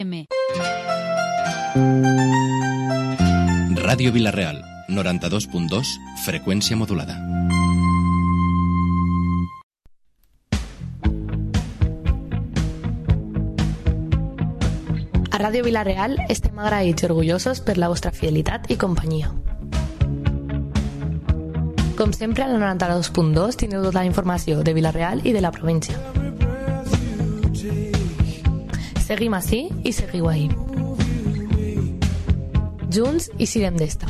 Ràdio Vila-real, 92.2, freqüència modulada. A Ràdio Vila-real estem agraïts i orgullosos per la vostra fidelitat i companyia. Com sempre, a la 92.2 tindreu tota la informació de Vila-real i de la província. Seguim ací i seguiu ahí. Junts i siguem d'esta.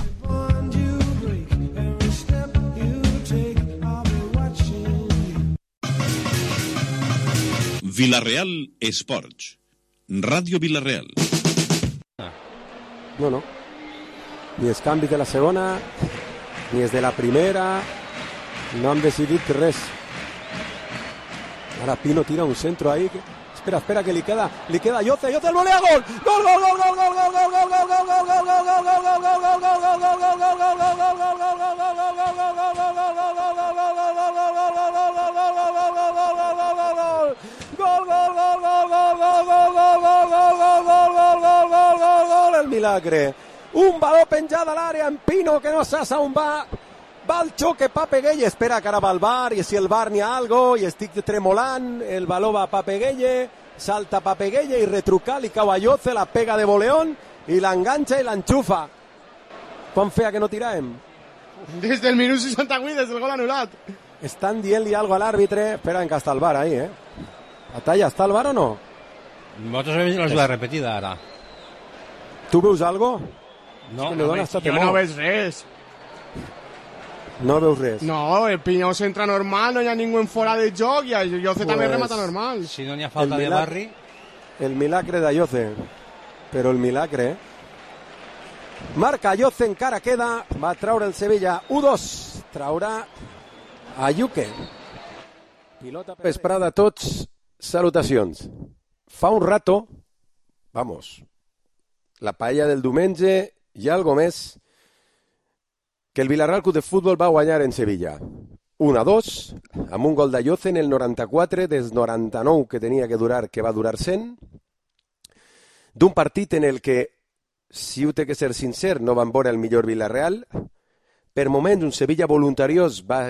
Vila-real Esports. Ràdio Vila-real. No. Ni els canvis de la segona, ni els de la primera. No han decidit res. Ara Pino tira un centro ahí. Espera, que li queda Yoce, el volea, gol! Gol! El milagre. Un baló penjat a l'àrea en Pino que no saps on va. Va el xoque Pape Gueye, espera que ara va al bar, i si el bar n'hi ha algo, i estic tremolant, el baló va a Pape Gueye, salta Pape Gueye i retruca, li cau a Yoce, la pega de voleón, i l'enganxa i l'enxufa. Quan feia que no tiràvem? Des del minut 68, des del gol anul·lat. Estan dient-li algo a l'àrbitre, espera que està el bar ahí, Atalla, està el bar o no? Nosaltres hem vist la jugada repetida ara. Tu veus algo? No, jo no veig res. No veus res? No, el Pinyó s'entra normal, no hi ha ningú en fora de joc i el Yoce també remata normal. Si no n'hi ha falta de Barri... El milagre de Yoce. Però el milagre... Marca Yoce, encara queda. Va traure el Sevilla 1-2. Traurà a Yuque. Pilota vesprada a tots. Salutacions. Fa un rato, vamos, la paella del diumenge i algo més, que el Villarreal Club de Futbol va guanyar en Sevilla. 1-2, amb un gol de Yoce en el 94, des 99 que tenia que durar, que va durar 100, d'un partit en el que, si ho té que ser sincer, no van veure el millor Villarreal. Per moments, un Sevilla voluntariós va,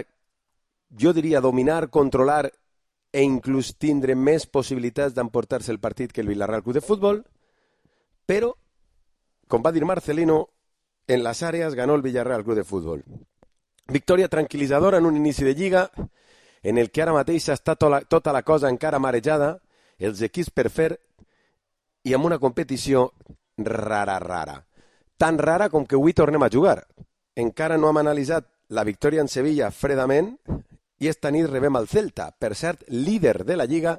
jo diria, dominar, controlar e inclús tindre més possibilitats d'emportar-se el partit que el Villarreal Club de Futbol, però, com va dir Marcelino, en les àrees ganó el Villarreal Club de Futbol. Victòria tranquil·litzadora en un inici de Lliga, en el que ara mateix està tota la cosa encara marejada, els equips per fer, i amb una competició rara. Tan rara com que avui tornem a jugar. Encara no hem analitzat la victòria en Sevilla fredament, i esta nit rebem el Celta, per cert, líder de la Lliga,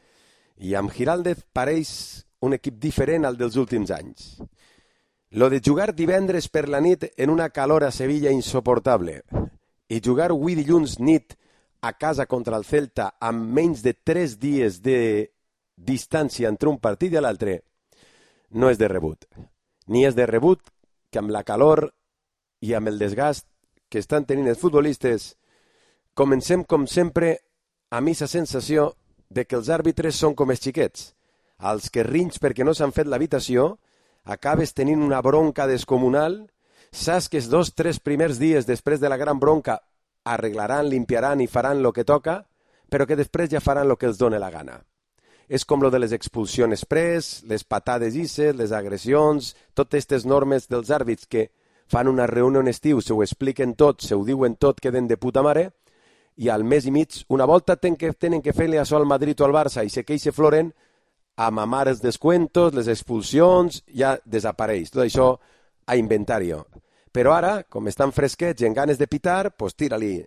i amb Giraldez pareix un equip diferent al dels últims anys. Lo de jugar divendres per la nit en una calor a Sevilla insoportable i jugar avui dilluns nit a casa contra el Celta amb menys de 3 dies de distància entre un partit i l'altre no és de rebut. Ni és de rebut que amb la calor i amb el desgast que estan tenint els futbolistes comencem, com sempre, amb aquesta sensació de que els àrbitres són com els xiquets. Els que rins perquè no s'han fet l'habitació, acabes tenint una bronca descomunal, saps que els 2-3 primers dies després de la gran bronca arreglaran, limpiaran i faran el que toca, però que després ja faran el que els dona la gana. És com lo de les expulsions express, les patades isses, les agressions, totes aquestes normes dels àrbits que fan una reunió en estiu, se ho expliquen tot, se ho diuen tot, queden de puta mare, i al mes i mig, una volta tenen que fer-li això al Madrid o al Barça i se queixe Floren, a mamar els descuentos, les expulsions, ja desapareix. Tot això a inventari. Però ara, com estan fresquets i en ganes de pitar, pues tira-li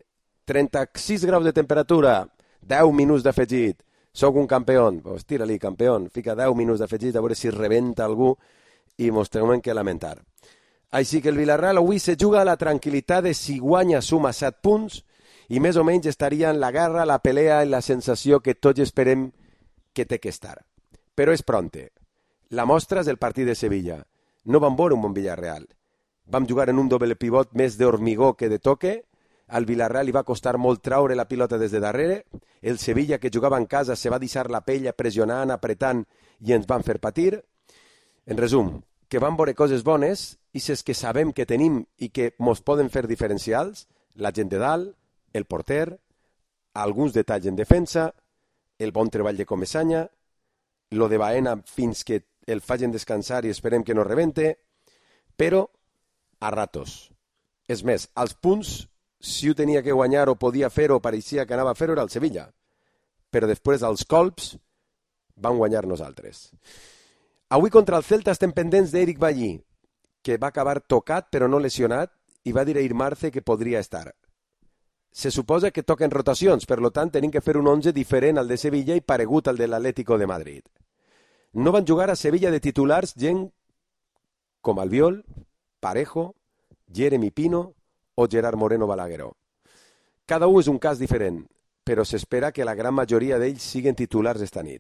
36 graus de temperatura, 10 minuts d'afegit, soc un campió, pues tira-li campió, fica 10 minuts d'afegit a veure si rebenta algú i mos tenim que lamentar. Així que el Villarreal avui se juga a la tranquil·litat de si guanya suma 7 punts i més o menys estaria en la guerra, la pelea i la sensació que tots esperem que té que estar. Però és pronte. La mostra és el partit de Sevilla. No vam veure un bon Villarreal. Vam jugar en un doble pivot més d'hormigó que de toque. Al Villarreal li va costar molt traure la pilota des de darrere. El Sevilla, que jugava en casa, se va deixar la pell pressionant, apretant i ens van fer patir. En resum, que van veure coses bones i ses que sabem que tenim i que mos poden fer diferencials, la gent de dalt, el porter, alguns detalls en defensa, el bon treball de Comesaña, lo de Baena fins que el facin descansar i esperem que no rebente, però a ratos. És més, als punts, si ho tenia que guanyar o podia fer-ho, pareixia que anava a fer-ho, era el Sevilla. Però després, als colps, van guanyar nosaltres. Avui contra el Celta estem pendents d'Eric Ballí, que va acabar tocat però no lesionat, i va dir a Irmarce que podria estar. Se suposa que toquen rotacions, per tant tenim que fer un 11 diferent al de Sevilla i paregut al de l'Atlético de Madrid. No van jugar a Sevilla de titulars gent com Albiol, Parejo, Jeremy Pino o Gerard Moreno Balagueró. Cada un és un cas diferent, però s'espera que la gran majoria d'ells siguin titulars esta nit.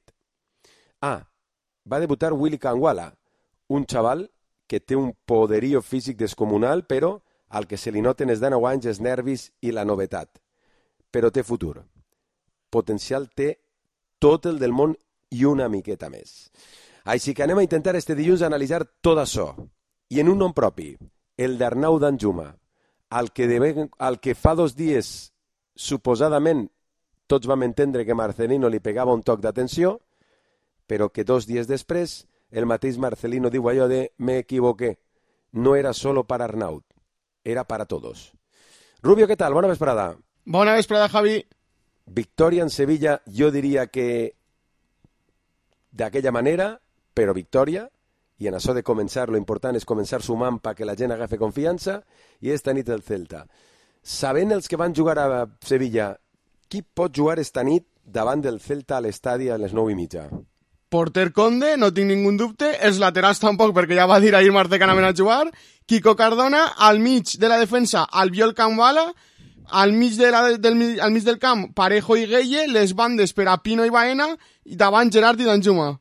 Va debutar Willy Kangwala, un xaval que té un poderío físic descomunal, però al que se li noten els 19 anys els nervis i la novetat. Però té futur. Potencial té tot el del món i una miqueta més. Així que anem a intentar este dilluns analitzar tot això. I en un nom propi, el d'Arnau Danjuma, al que fa 2 dies, suposadament, tots vam entendre que Marcelino li pegava un toc d'atenció, però que 2 dies després el mateix Marcelino diu allò de «me equivoqué». No era solo para Arnaud, era para todos. Rubio, ¿qué tal? Bona vesprada. Bona vesprada, Javi. Victòria en Sevilla, jo diria que d'aquella manera, però victòria, i en això de començar, lo important és començar sumant perquè la gent agafi confiança, i esta nit el Celta. Sabent els que van jugar a Sevilla, qui pot jugar esta nit davant del Celta a l'estadi a les 9:30? Porter Conde, no tinc ningú dubte. Els laterals tampoc, perquè ja va dir ahir Marce que anaven a jugar. Quico Cardona, al mig de la defensa, Albiol Kangwala, al mig del camp, Parejo i Gueye, les bandes per a Pino i Baena, i davant Gerard i Danjuma.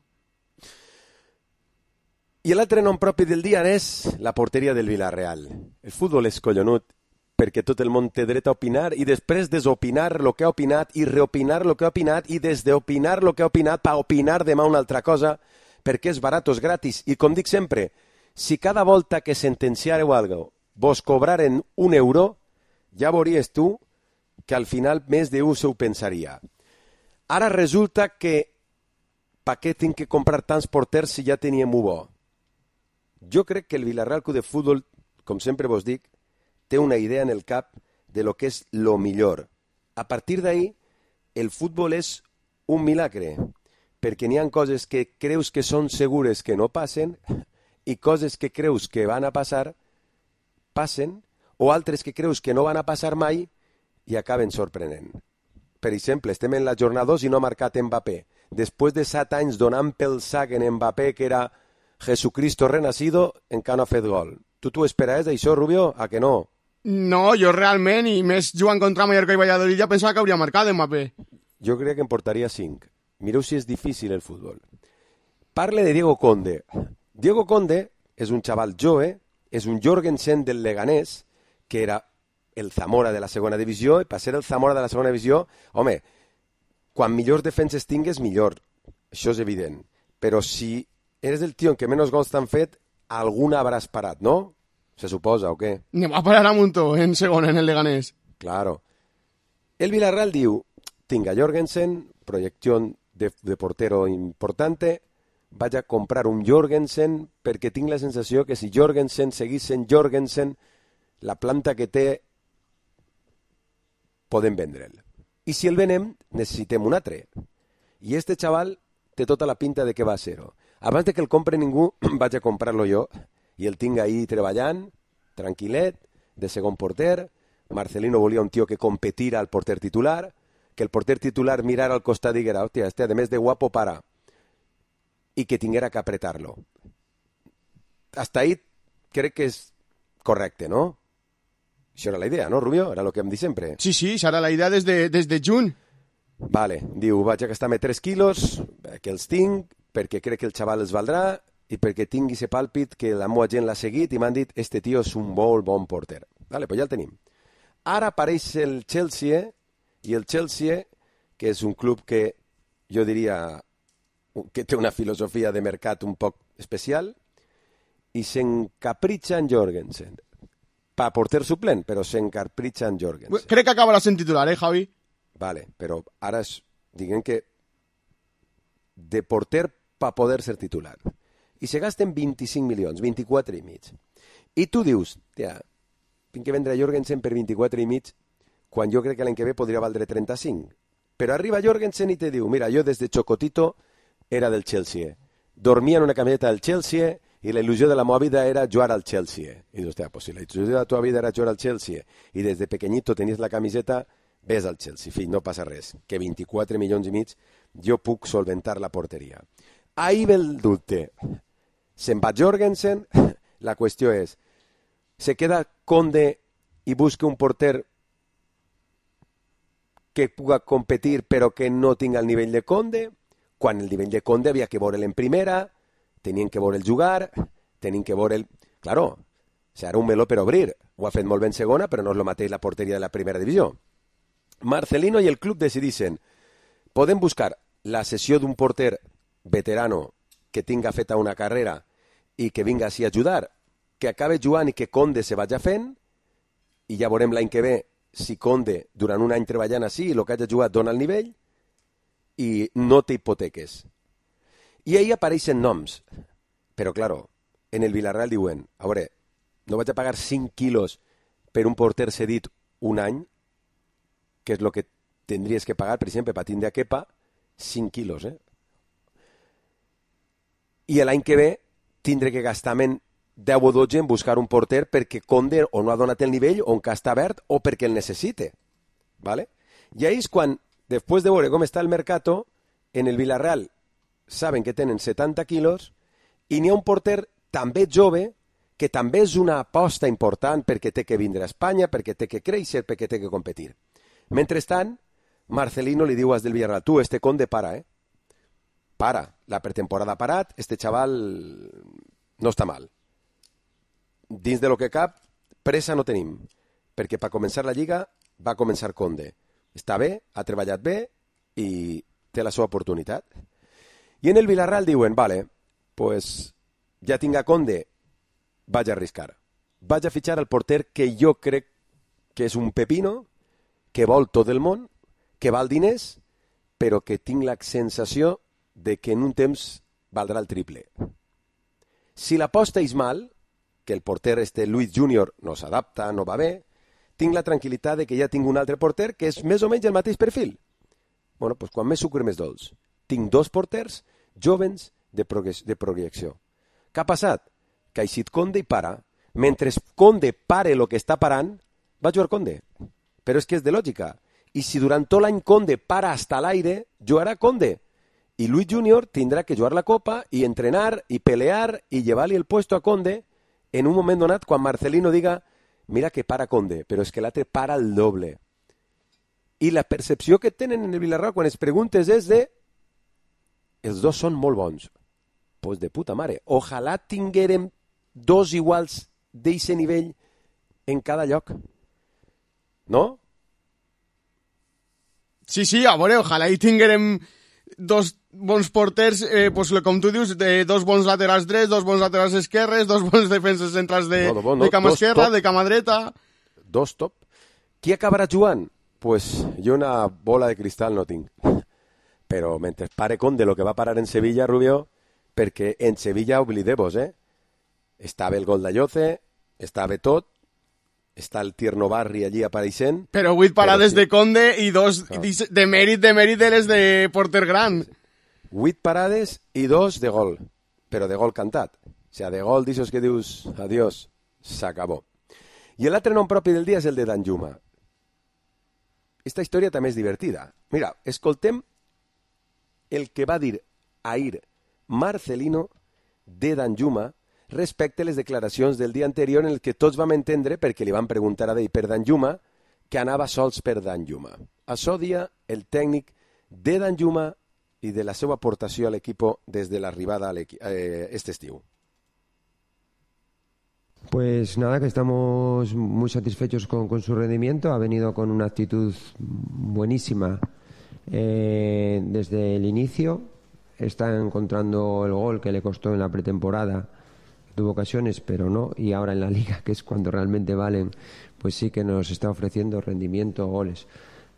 I l'altre nom propi del dia és la porteria del Villarreal. El futbol és collonut perquè tot el món té dret a opinar i després desopinar el que ha opinat i reopinar el que ha opinat i des d'opinar el que ha opinat per opinar demà una altra cosa perquè és barat o és gratis. I com dic sempre, si cada volta que sentenciareu algo vos cobraren €1, ja veuries tu que al final més d'un se ho pensaria. Ara resulta que per què tinc que comprar tants porters si ja teníem un bo? Jo crec que el Villarreal Club de Futbol, com sempre vos dic, té una idea en el cap de lo que és lo millor. A partir d'ahí, el futbol és un milagre, perquè n'hi ha coses que creus que són segures que no passen i coses que creus que van a passar, passen, o altres que creus que no van a passar mai i acaben sorprenent. Per exemple, estem en la jornada 2 i no ha marcat Mbappé. Després de 7 anys donant pel sac en Mbappé, que era Jesucristo renacido, encara no ha fet gol. Tu esperaves d'això, Rubio? A que no? No, jo realment, i més jugant contra Mallorca i Valladolid, ja pensava que hauria marcat Mbappé. Jo crec que en portaria 5. Mireu si és difícil el futbol. Parle de Diego Conde. Diego Conde és un xaval jove, és un Jorgensen del Leganés, que era el Zamora de la segona divisió, i per ser el Zamora de la segona divisió, home, quan millors defenses tingues, millor. Això és evident. Però si eres el tio en què menys gols t'han fet, alguna habràs parat, ¿no? Se suposa, ¿o qué? Anem a parar a Muntó en segona, en el Leganés. Claro. El Villarreal diu, tinc a Jorgensen, proyección de portero importante, vaig a comprar un Jorgensen perquè tinc la sensació que si Jorgensen seguís sent Jorgensen, la planta que té podem vendre'l. I si el venem, necessitem un altre. I este xaval té tota la pinta de que va ser-ho. Abans de que el compre ningú, vaig a comprar-lo jo i el tinc ahí treballant, tranquil·let, de segon porter. Marcelino volia un tio que competira al porter titular, que el porter titular mirara al costat i diguera, hòstia, este, a més de guapo, para, i que tinguera que apretar-lo. Hasta ahí crec que és correcte, no? Això era la idea, no, Rubio? Era el que em dic sempre. Sí, això era la idea des de juny. Vale, diu, vaig a gastar-me 3 quilos, que els tinc, perquè crec que el xaval els valdrà i perquè tingui ese pàlpit que la meva gent l'ha seguit i m'han dit, este tio és un molt bon porter. Vale, pues ja el tenim. Ara apareix el Chelsea, i el Chelsea, que és un club que jo diria que té una filosofia de mercat un poc especial, i s'encapritxa en Jorgensen. Pa porter suplent, però s'encapritxa en Jorgensen. Crec que acabarà sent titular, Javi? Vale, però ara diguem que de porter pa poder ser titular. I se gasten 25 milions, 24 i mig. I tu dius, tia, tinc que vendre Jorgensen per 24 i mig quan jo crec que l'any que ve podria valdre 35. Però arriba Jorgensen i te diu, mira, jo des de Chocotito era del Chelsea. Dormia en una camiseta del Chelsea i la il·lusió de la meva vida era jugar al Chelsea. I dius, hòstia, pues si la il·lusió de la teva vida era jugar al Chelsea i des de pequeñito tenies la camiseta, ves al Chelsea, fill, no passa res. Que 24 milions i mig jo puc solventar la porteria. Ahí ve el dubte. Se'n va Jorgensen, la qüestió és, se queda Conde i busca un porter que puga competir però que no tinga el nivell de Conde, quan el nivell de Conde havia que veure'l en primera, tenien que veure'l jugar, tenien que veure'l... Claro, serà un meló per obrir. Ho ha fet molt bé en segona, però no és el mateix la porteria de la primera divisió. Marcelino i el club decidissin, podem buscar la cessió d'un porter veterano que tinga feta una carrera i que vinga així a ajudar, que acabe jugant i que Conde se vagi fent, i ja veurem l'any que ve si Conde, durant un any treballant així, i el que hagi jugat dona el nivell, i no té hipoteques. I ahí apareixen noms. Però, claro, en el Villarreal diuen, a veure, no vaig a pagar 5 quilos per un porter cedit un any, que és el que tindries que pagar, per exemple, per tindre a Kepa, 5 quilos, I l'any que ve tindré que gastar 10 o 12 en buscar un porter perquè Conde o no ha donat el nivell o encara està verd o perquè el necessite. ¿Vale? I ahí és quan, després de veure com està el mercato, en el Villarreal saben que tenen 70 quilos i n'hi ha un porter també jove que també és una aposta important perquè té que vindre a Espanya, perquè té que créixer, perquè té que competir. Mentrestant, Marcelino li diu als del Villarreal, tu, este Conde para, Para, la pretemporada parat, este xaval no està mal. Dins de lo que cap, pressa no tenim, perquè per començar la Lliga va començar Conde. Està bé, ha treballat bé i té la seva oportunitat. I en el Villarreal diuen, vale, pues ja tinc a Conde, vaig a arriscar. Vaig a fitxar el porter que jo crec que és un pepino, que vol tot el món, que val diners, però que tinc la sensació de que en un temps valdrà el triple. Si l'aposta és mal, que el porter Luis Junior no s'adapta, no va bé, tinc la tranquil·litat de que ja tinc un altre porter que és més o menys el mateix perfil. Bueno, doncs quan més sucre més dolç. Tinc 2 porters jovens de projecció. Què ha passat? Que ha eixit Conde i para. Mentre Conde pare el que està parant, va jugar Conde. Però és que és de lògica. I si durant tot l'any Conde para hasta l'aire, jugarà Conde. Y Luis Junior tendrá que jugar la Copa y entrenar y pelear y llevarle el puesto a Conde en un moment donat quan Marcelino diga mira que para Conde, però és que l'altre para el doble. I la percepció que tenen en el Villarreal quan es preguntes és de els dos són molt bons. Pues de puta mare. Ojalà tinguérem 2 iguals d'eixe nivell en cada lloc. No? Sí, a veure, ojalà hi tinguérem 2 bons porters, pues, com tu dius, de 2 bons laterals drets, 2 bons laterals esquerres, 2 bons defenses centrals de cama esquerra, de cama dreta... 2 top. Qui acabarà jugant? Pues jo una bola de cristal no tinc. Però mentre pare Conde lo que va parar en Sevilla, Rubio, perquè en Sevilla, oblideu-vos, estava el gol d'Ayoce, estava tot, està el Tierno Barri allí apareixent... Però 8 parades de Conde i 2 de mèrit de les de porter gran. 8 parades i 2 de gol, però de gol cantat. O sigui, de gol d'aixòs que dius, adiós, s'acabó. I l'altre nom propi del dia és el de Danjuma. Esta història també és divertida. Mira, escoltem el que va dir ahir Marcelino de Danjuma respecte a les declaracions del dia anterior en el que tots vam entendre, perquè li van preguntar a ell per Danjuma, que anava sols per Danjuma. Això dia el tècnic de Danjuma i de la seva aportació a l'equip des de l'arribada este estiu. Pues nada, que estamos muy satisfechos con su rendimiento. Ha venido con una actitud buenísima desde el inicio. Está encontrando el gol que le costó en la pretemporada, Tuvo ocasiones, pero no, y ahora en la Liga, que es cuando realmente valen, pues sí que nos está ofreciendo rendimiento, goles.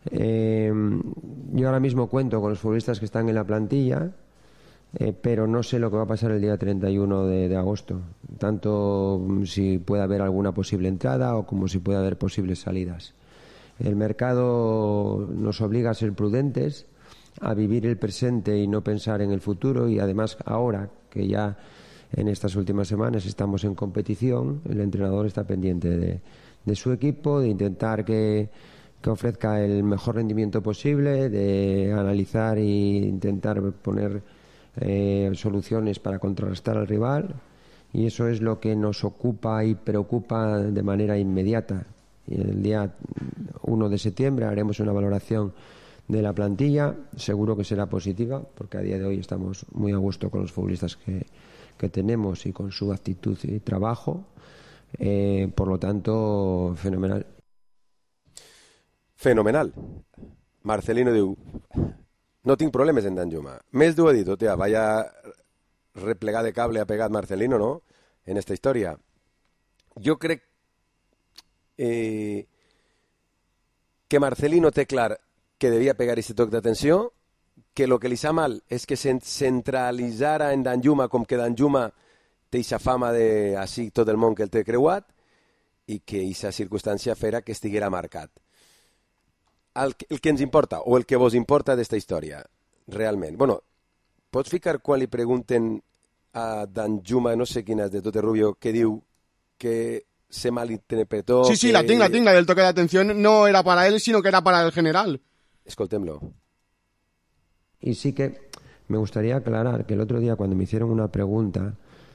Yo ahora mismo cuento con los futbolistas que están en la plantilla, pero no sé lo que va a pasar el día 31 de agosto, tanto si puede haber alguna posible entrada o como si puede haber posibles salidas. El mercado nos obliga a ser prudentes, a vivir el presente y no pensar en el futuro, y además ahora que ya en estas últimas semanas estamos en competición, el entrenador está pendiente de su equipo, de intentar que ofrezca el mejor rendimiento posible, de analizar e intentar poner soluciones para contrarrestar al rival, y eso es lo que nos ocupa y preocupa de manera inmediata. Y el día 1 de septiembre haremos una valoración de la plantilla, seguro que será positiva, porque a día de hoy estamos muy a gusto con los futbolistas que tenemos y con su actitud y trabajo, por lo tanto, fenomenal. Fenomenal. Marcelino diu, no tinc problemes en Danjuma. Més d'ho ha dit, hòstia, vaya replegar de cable ha pegat Marcelino, ¿no?, en esta història. Jo crec que Marcelino té clar que devia pegar aquest toc d'atenció, que el que li sa mal és que se centralitzara en Danjuma, com que Danjuma té aquesta fama de així tot el món que el té creuat, i que aquesta circumstància fera que estiguera marcat. El que ens importa, o el que vos importa d'esta història, realment. Bueno, pots ficar quan li pregunten a Danjuma, no sé quina és de Tote Rubio, que diu que se malinterpretó... Sí, la tinc, la del toque de atención no era para él, sino que era para el general. Escoltem-lo. Y sí que me gustaría aclarar que el otro día cuando me hicieron una pregunta,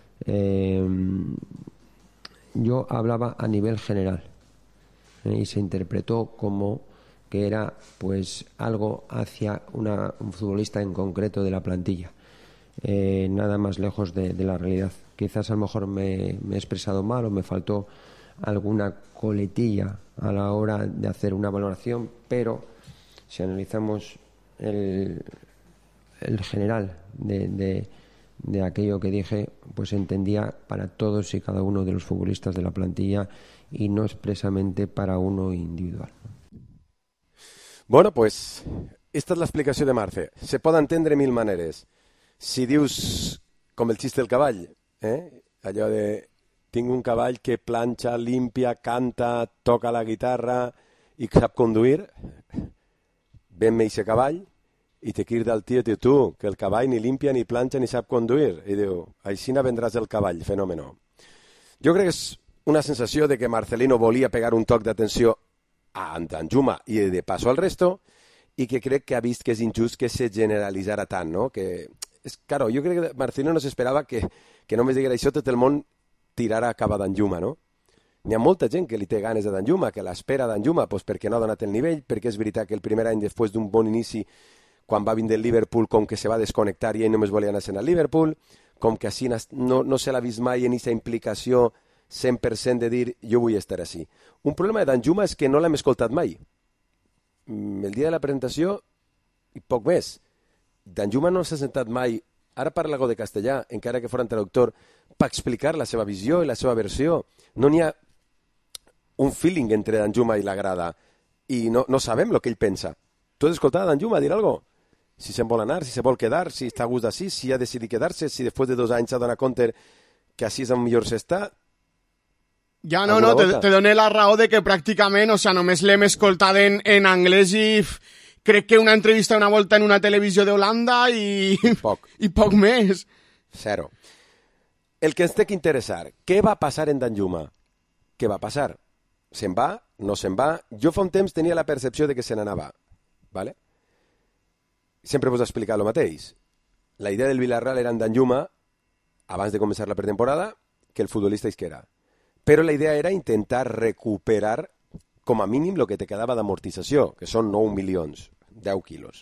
yo hablaba a nivel general, y se interpretó como que era pues algo hacia un futbolista en concreto de la plantilla, nada más lejos de la realidad. Quizás a lo mejor me he expresado mal o me faltó alguna coletilla a la hora de hacer una valoración, pero si analizamos el general de aquello que dije, pues entendía para todos y cada uno de los futbolistas de la plantilla y no expresamente para uno individual. Bueno, pues esta és l'explicació de Marce. Se pot entendre mil maneres. Si dius, com el xiste del cavall, allò de tinc un cavall que planxa, limpia, canta, toca la guitarra i sap conduir, ven-me eixe cavall i te crida el tio i diu, tu, que el cavall ni limpia, ni planxa, ni sap conduir. I diu, així vendràs el cavall, fenòmeno. Jo crec que és una sensació de que Marcelino volia pegar un toc d'atenció a Danjuma i de paso al resto, i que crec que ha vist que és injust que se generalitzara tant, no? Que és, claro, jo crec que Marcelino no s'esperava que només diguera això tot el món tirara cap a Danjuma, no? N'hi ha molta gent que li té ganes a Danjuma, que l'espera a Danjuma, pues perquè no ha donat el nivell, perquè és veritat que el primer any després d'un bon inici, quan va vindre el Liverpool, com que se va desconnectar i ell només volia anar al Liverpool, com que així no se l'ha vist mai en aquesta implicació 100% de dir jo vull estar així. Un problema de Danjuma és que no l'hem escoltat mai. El dia de la presentació, i poc més. Danjuma no s'ha sentat mai, ara parla algo de castellà, encara que fora un traductor, per explicar la seva visió i la seva versió. No n'hi ha un feeling entre Danjuma i la grada, i no sabem el que ell pensa. Tu has escoltat a Danjuma dir alguna cosa? Si se'n vol anar, si se vol quedar, si està a gust d'ací, si ha decidit quedar-se, si després de 2 anys s'ha donat compte que així és on millor s'està. Ja, no, te doné la raó de que pràcticament, o sea, només l'hem escoltat en anglès i crec que una entrevista una volta en una televisió d'Holanda i poc més. Zero. El que ens té que interessar, què va passar en Danjuma? Què va passar? Se'n va? No se'n va? Jo fa un temps tenia la percepció de que se n'anava. ¿Vale? Sempre vos he explicat el mateix. La idea del Villarreal era en Danjuma, abans de començar la pretemporada, que el futbolista isquera. Però la idea era intentar recuperar com a mínim el que te quedava d'amortització, que són 9 milions, 10 quilos.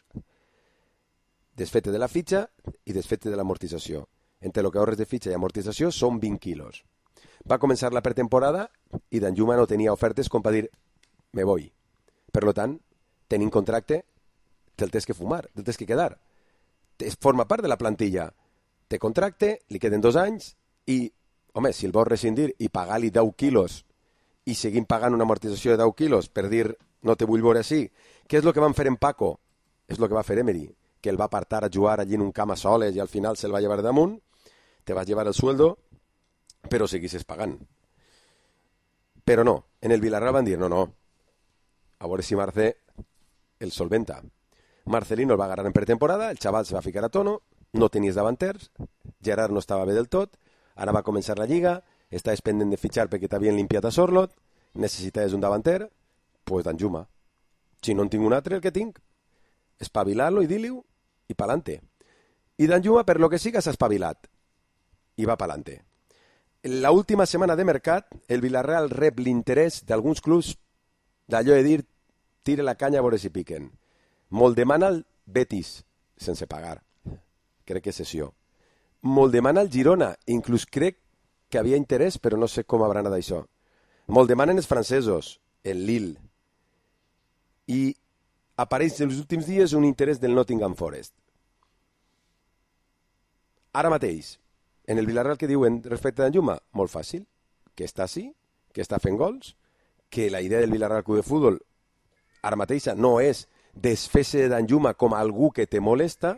Desfete de la fitxa i desfete de l'amortització. Entre el que ahorres de fitxa i amortització són 20 quilos. Va començar la pretemporada i Danjuma no tenia ofertes com per dir me voy. Per tant, tenint contracte, te'l tens que fumar, te'l tens que quedar. Forma part de la plantilla. Té contracte, li queden 2 anys i home, si el vols rescindir i pagar-li 10 quilos i seguim pagant una amortització de 10 quilos per dir no te vull veure així, què és el que van fer en Paco? És el que va fer Emery, que el va apartar a jugar allí en un camp a soles i al final se'l va llevar damunt, te vas llevar el sueldo, però seguissis pagant. Però no, en el Villarreal van dir no, a veure si Marce el solventa. Marcelino el va agarrar en pretemporada, el xaval se va ficar a tono, no tenies davanters, Gerard no estava bé del tot, ara va començar la lliga, estaves pendent de fitxar perquè t'havien limpiat a Sorlot, necessitaves un davanter, pues Danjuma. Si no en tinc un altre, el que tinc, espavilar-lo i dir-li-ho, i pa'lante. I Danjuma, per lo que siga, s'ha espavilat, i va pa'lante. La última setmana de mercat, el Villarreal rep l'interès d'alguns clubs d'allò de dir, tire la canya a veure si piquen. Molt demana el Betis, sense pagar. Crec que és sessió. Molt demana el Girona, inclús crec que havia interès, però no sé com haurà anat això. Molt demanen els francesos, el Lille. I apareix en els últims dies un interès del Nottingham Forest. Ara mateix, en el Villarreal que diuen respecte a Danjuma, molt fàcil, que està sí, que està fent gols, que la idea del Villarreal Club de Futbol ara mateixa no és desfer-se de Danjuma com algú que te molesta,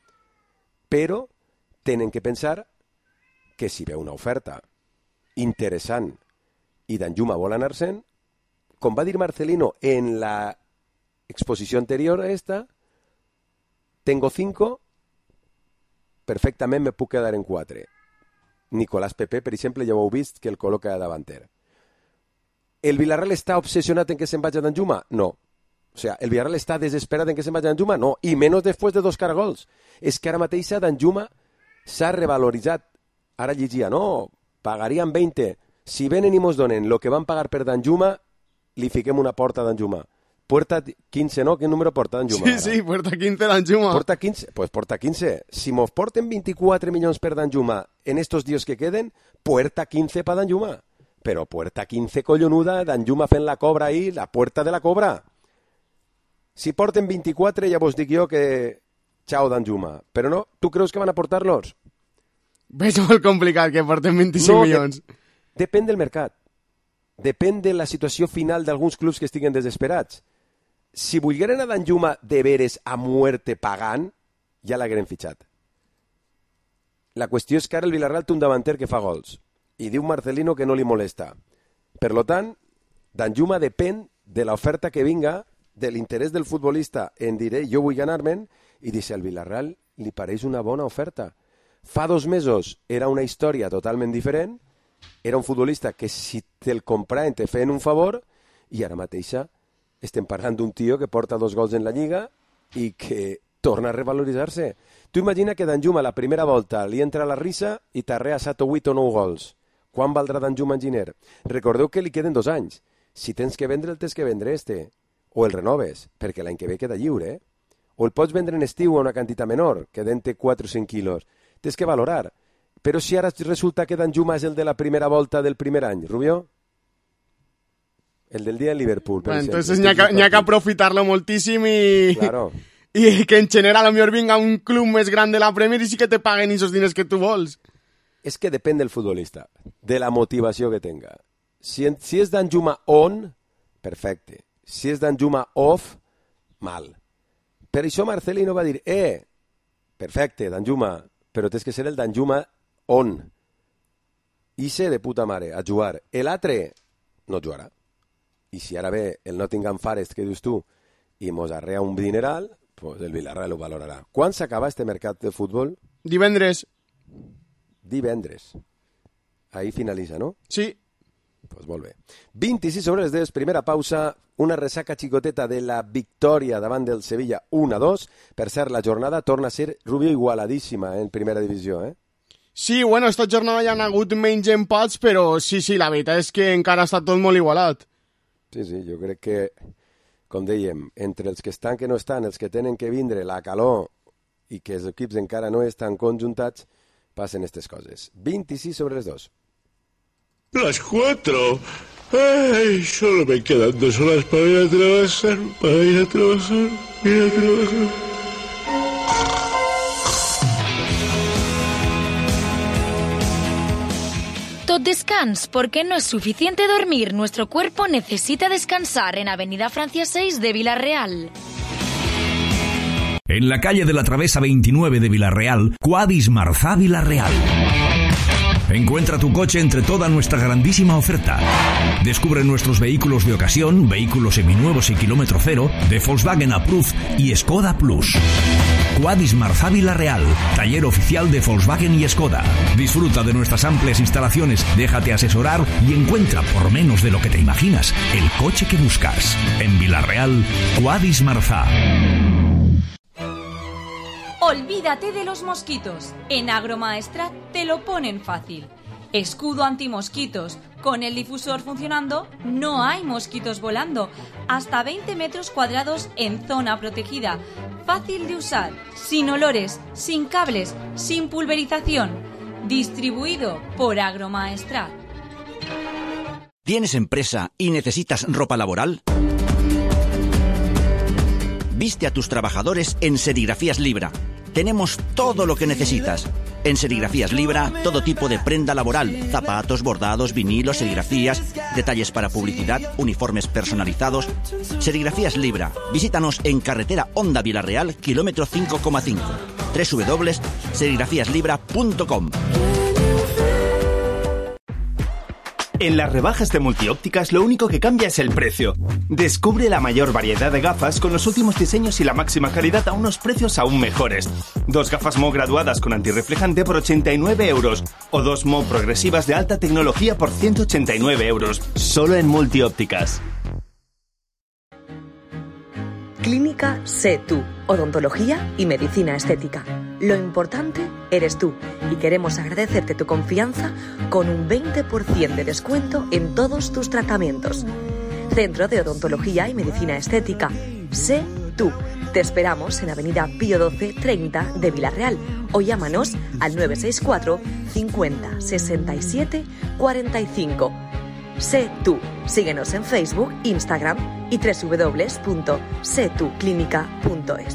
però tenen que pensar que si ve una oferta interessant i Danjuma vol anar-se'n, com va dir Marcelino en la exposició anterior a esta, tengo 5, perfectament me puc quedar en 4. Nicolás Pepe, per exemple, ja ho heu vist que el col·loca de davanter. ¿El Villarreal està obsesionat en que se'n vagi a Danjuma? No. O sea, ¿el Villarreal està desesperat en que se'n vagi a Danjuma? No. I menys després de 2 caragols. És que ara mateix Danjuma s'ha revaloritzat. Ara llegia, no, pagarien 20. Si venen i mos donen el que van pagar per Danjuma, li fiquem una porta a Danjuma. Puerta 15, ¿no? ¿Qué número porta Danjuma? Sí, sí, puerta 15 Danjuma. Porta 15, pues porta 15. Si mos porten 24 milions per Danjuma en estos dies que queden, puerta 15 pa Danjuma. Però puerta 15 collonuda, Danjuma fent la cobra ahí, la puerta de la cobra. Si porten 24, ja vos dic jo que chao Danjuma. Però no, tu creus que van a portar-los? És molt complicat que porten 25 milions. Depèn del mercat. Depèn de la situació final d'alguns clubs que estiguen desesperats. Si volgueren a Danjuma de veres a muerte pagant, ja l'hagueren fitxat. La qüestió és que ara el Villarreal té un davanter que fa gols. I diu Marcelino que no li molesta. Per lo tant, Danjuma depèn de l'oferta que vinga, de l'interès del futbolista en dir, jo vull ganar-me'n, i dir, al Villarreal li pareix una bona oferta. Fa 2 mesos era una història totalment diferent, era un futbolista que si te'l compraven te feien un favor, i ara mateixa estem parlant d'un tio que porta 2 gols en la Lliga i que torna a revaloritzar-se. Tu imagina que Danjuma la primera volta li entra la risa i t'arrea 7 o 8 o 9 gols. Quan valdrà Danjuma en Giner? Recordeu que li queden 2 anys. Si tens que vendre, el tens que vendre este. O el renoves, perquè l'any que ve queda lliure. O el pots vendre en estiu a una quantitat menor, quedant-te 4 o 5 quilos. Tens que valorar. Però si ara resulta que Danjuma és el de la primera volta del primer any, Rubio? El del dia en Liverpool, per exemple. Entonces n'hi ha que aprofitar-lo moltíssim i... Claro. I que en general a lo millor vinga un club més gran de la Premier i sí que te paguen esos diners que tu vols. És que depèn del futbolista, de la motivació que tenga. Si és Danjuma on, perfecte. Si és Danjuma off, mal. Per això Marcelino va dir, perfecte, Danjuma, però tens que ser el Danjuma on. I ser de puta mare, a jugar. L'altre no jugarà. I si ara ve el Nottingham Forest, que dius tu, i mos arrea un dineral, pues el Villarreal ho valorarà. Quan s'acaba este mercat de futbol? Divendres. Ahí finalitza, no? Sí. Pues molt bé. 26 sobre les 10, primera pausa, una ressaca xicoteta de la victòria davant del Sevilla 1-2. Per cert, la jornada torna a ser, Rubio, igualadíssima en primera divisió, Sí, bueno, esta jornada ja han hagut menys empats, però sí, la veritat és que encara està tot molt igualat. Sí, jo crec que, com dèiem, entre els que estan que no estan, els que tenen que vindre, la calor i que els equips encara no estan conjuntats, passen aquestes coses. 26 sobre les 2. Las 4. Ay, solo me quedan 2 horas para ir a trabajar. tot descans, porque no es suficiente dormir, nuestro cuerpo necesita descansar en Avenida Francia 6 de Villarreal. En la calle de la Travesa 29 de Villarreal, Quadis Marzá Villarreal. Encuentra tu coche entre toda nuestra grandísima oferta. Descubre nuestros vehículos de ocasión, vehículos seminuevos y kilómetro cero, de Volkswagen Approved y Skoda Plus. Quadis Marzá Villarreal, taller oficial de Volkswagen y Skoda. Disfruta de nuestras amplias instalaciones, déjate asesorar y encuentra, por menos de lo que te imaginas, el coche que buscas. En Villarreal, Quadis Marzá. Olvídate de los mosquitos. En Agromaestrat te lo ponen fácil. Escudo antimosquitos. Con el difusor funcionando, no hay mosquitos volando. Hasta 20 metros cuadrados en zona protegida. Fácil de usar, sin olores, sin cables, sin pulverización. Distribuido por Agromaestrat. ¿Tienes empresa y necesitas ropa laboral? Viste a tus trabajadores en Serigrafías Libra. Tenemos todo lo que necesitas. En Serigrafías Libra, todo tipo de prenda laboral, zapatos, bordados, vinilos, serigrafías, detalles para publicidad, uniformes personalizados. Serigrafías Libra. Visítanos en carretera Honda Villarreal, kilómetro 5,5. www.serigrafíaslibra.com. En las rebajas de Multiópticas lo único que cambia es el precio. Descubre la mayor variedad de gafas con los últimos diseños y la máxima calidad a unos precios aún mejores. 2 gafas Mo graduadas con antirreflejante por 89 euros o 2 Mo progresivas de alta tecnología por 189 euros. Solo en Multiópticas. Clínica Sé Tú, odontología y medicina estética. Lo importante eres tú y queremos agradecerte tu confianza con un 20% de descuento en todos tus tratamientos. Centro de Odontología y Medicina Estética. Sé Tú. Te esperamos en Avenida Pío 12 30 de Villarreal o llámanos al 964 50 67 45. Sé Tú. Síguenos en Facebook, Instagram y www.setuclínica.es.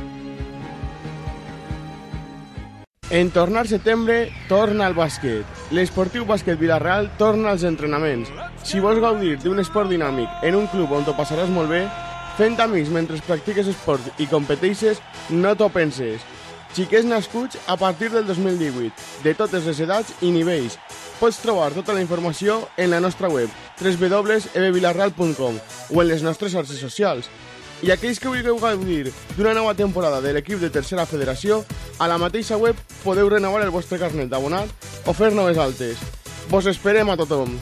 En tornar setembre, torna al bàsquet. L'Esportiu Bàsquet Villarreal torna als entrenaments. Si vols gaudir d'un esport dinàmic en un club on t'ho passaràs molt bé, fent amics mentre practiques esport i competeixes, no t'ho penses. Xiquets nascuts a partir del 2018, de totes les edats i nivells. Pots trobar tota la informació en la nostra web www.ebvillarreal.com o en les nostres xarxes socials. I aquells que vulgueu gaudir d'una nova temporada de l'equip de tercera federació, a la mateixa web podeu renovar el vostre carnet d'abonat o fer noves altes. Vos esperem a tothom.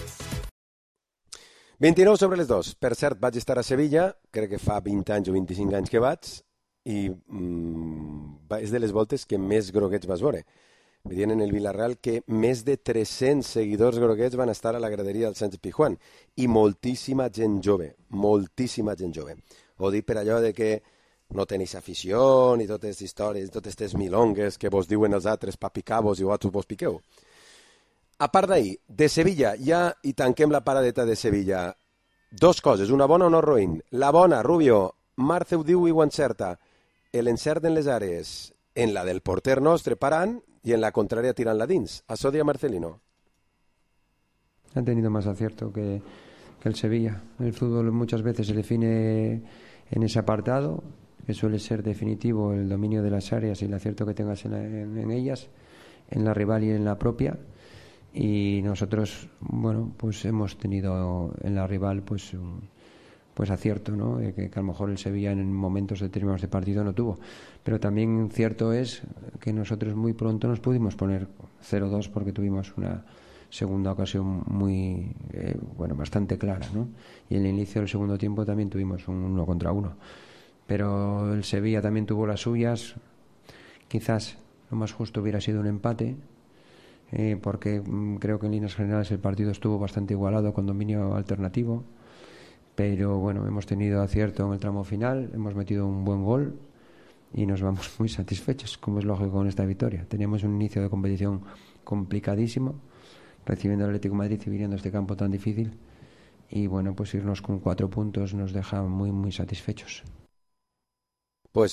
29 sobre les 2. Per cert, vaig estar a Sevilla, crec que fa 20 anys o 25 anys que vaig, i és de les voltes que més groguets vas veure. Me diuen en el Villarreal que més de 300 seguidors groguets van estar a la graderia del Sánchez Pizjuán i moltíssima gent jove, moltíssima gent jove. Ho dic per allò de que no tenéis afició ni totes les històries, totes les milongues que vos diuen els altres pa picar-vos i vosaltres vos piqueu. A part d'ahir, de Sevilla, ja i tanquem la paradeta de Sevilla. Dos coses, una bona o no roïn. La bona, Rubio, Marce ho diu i ho encerta. L'encert en les àrees, en la del porter nostre parant y en la contraria tirant-la dins. Això dia Marcelino. Ha tenido más acierto que el Sevilla. El fútbol muchas veces se define en ese apartado, que suele ser definitivo el dominio de las áreas y el acierto que tengas en ellas, en la rival y en la propia. Y nosotros, bueno, pues hemos tenido en la rival pues acierto, ¿no? Que a lo mejor el Sevilla en momentos determinados de partido no tuvo. Pero también cierto es que nosotros muy pronto nos pudimos poner 0-2 porque tuvimos una segunda ocasión muy, bastante clara, ¿no? Y en el inicio del segundo tiempo también tuvimos un 1 contra 1. Pero el Sevilla también tuvo las suyas. Quizás lo más justo hubiera sido un empate, porque creo que en líneas generales el partido estuvo bastante igualado con dominio alternativo. Pero bueno, hemos tenido acierto en el tramo final, hemos metido un buen gol y nos vamos muy satisfechos, como es lógico con esta victoria. Teníamos un inicio de competición complicadísimo, recibiendo al Atlético de Madrid y viniendo a este campo tan difícil. Y bueno, pues irnos con 4 puntos nos deja muy, muy satisfechos. Pues sí,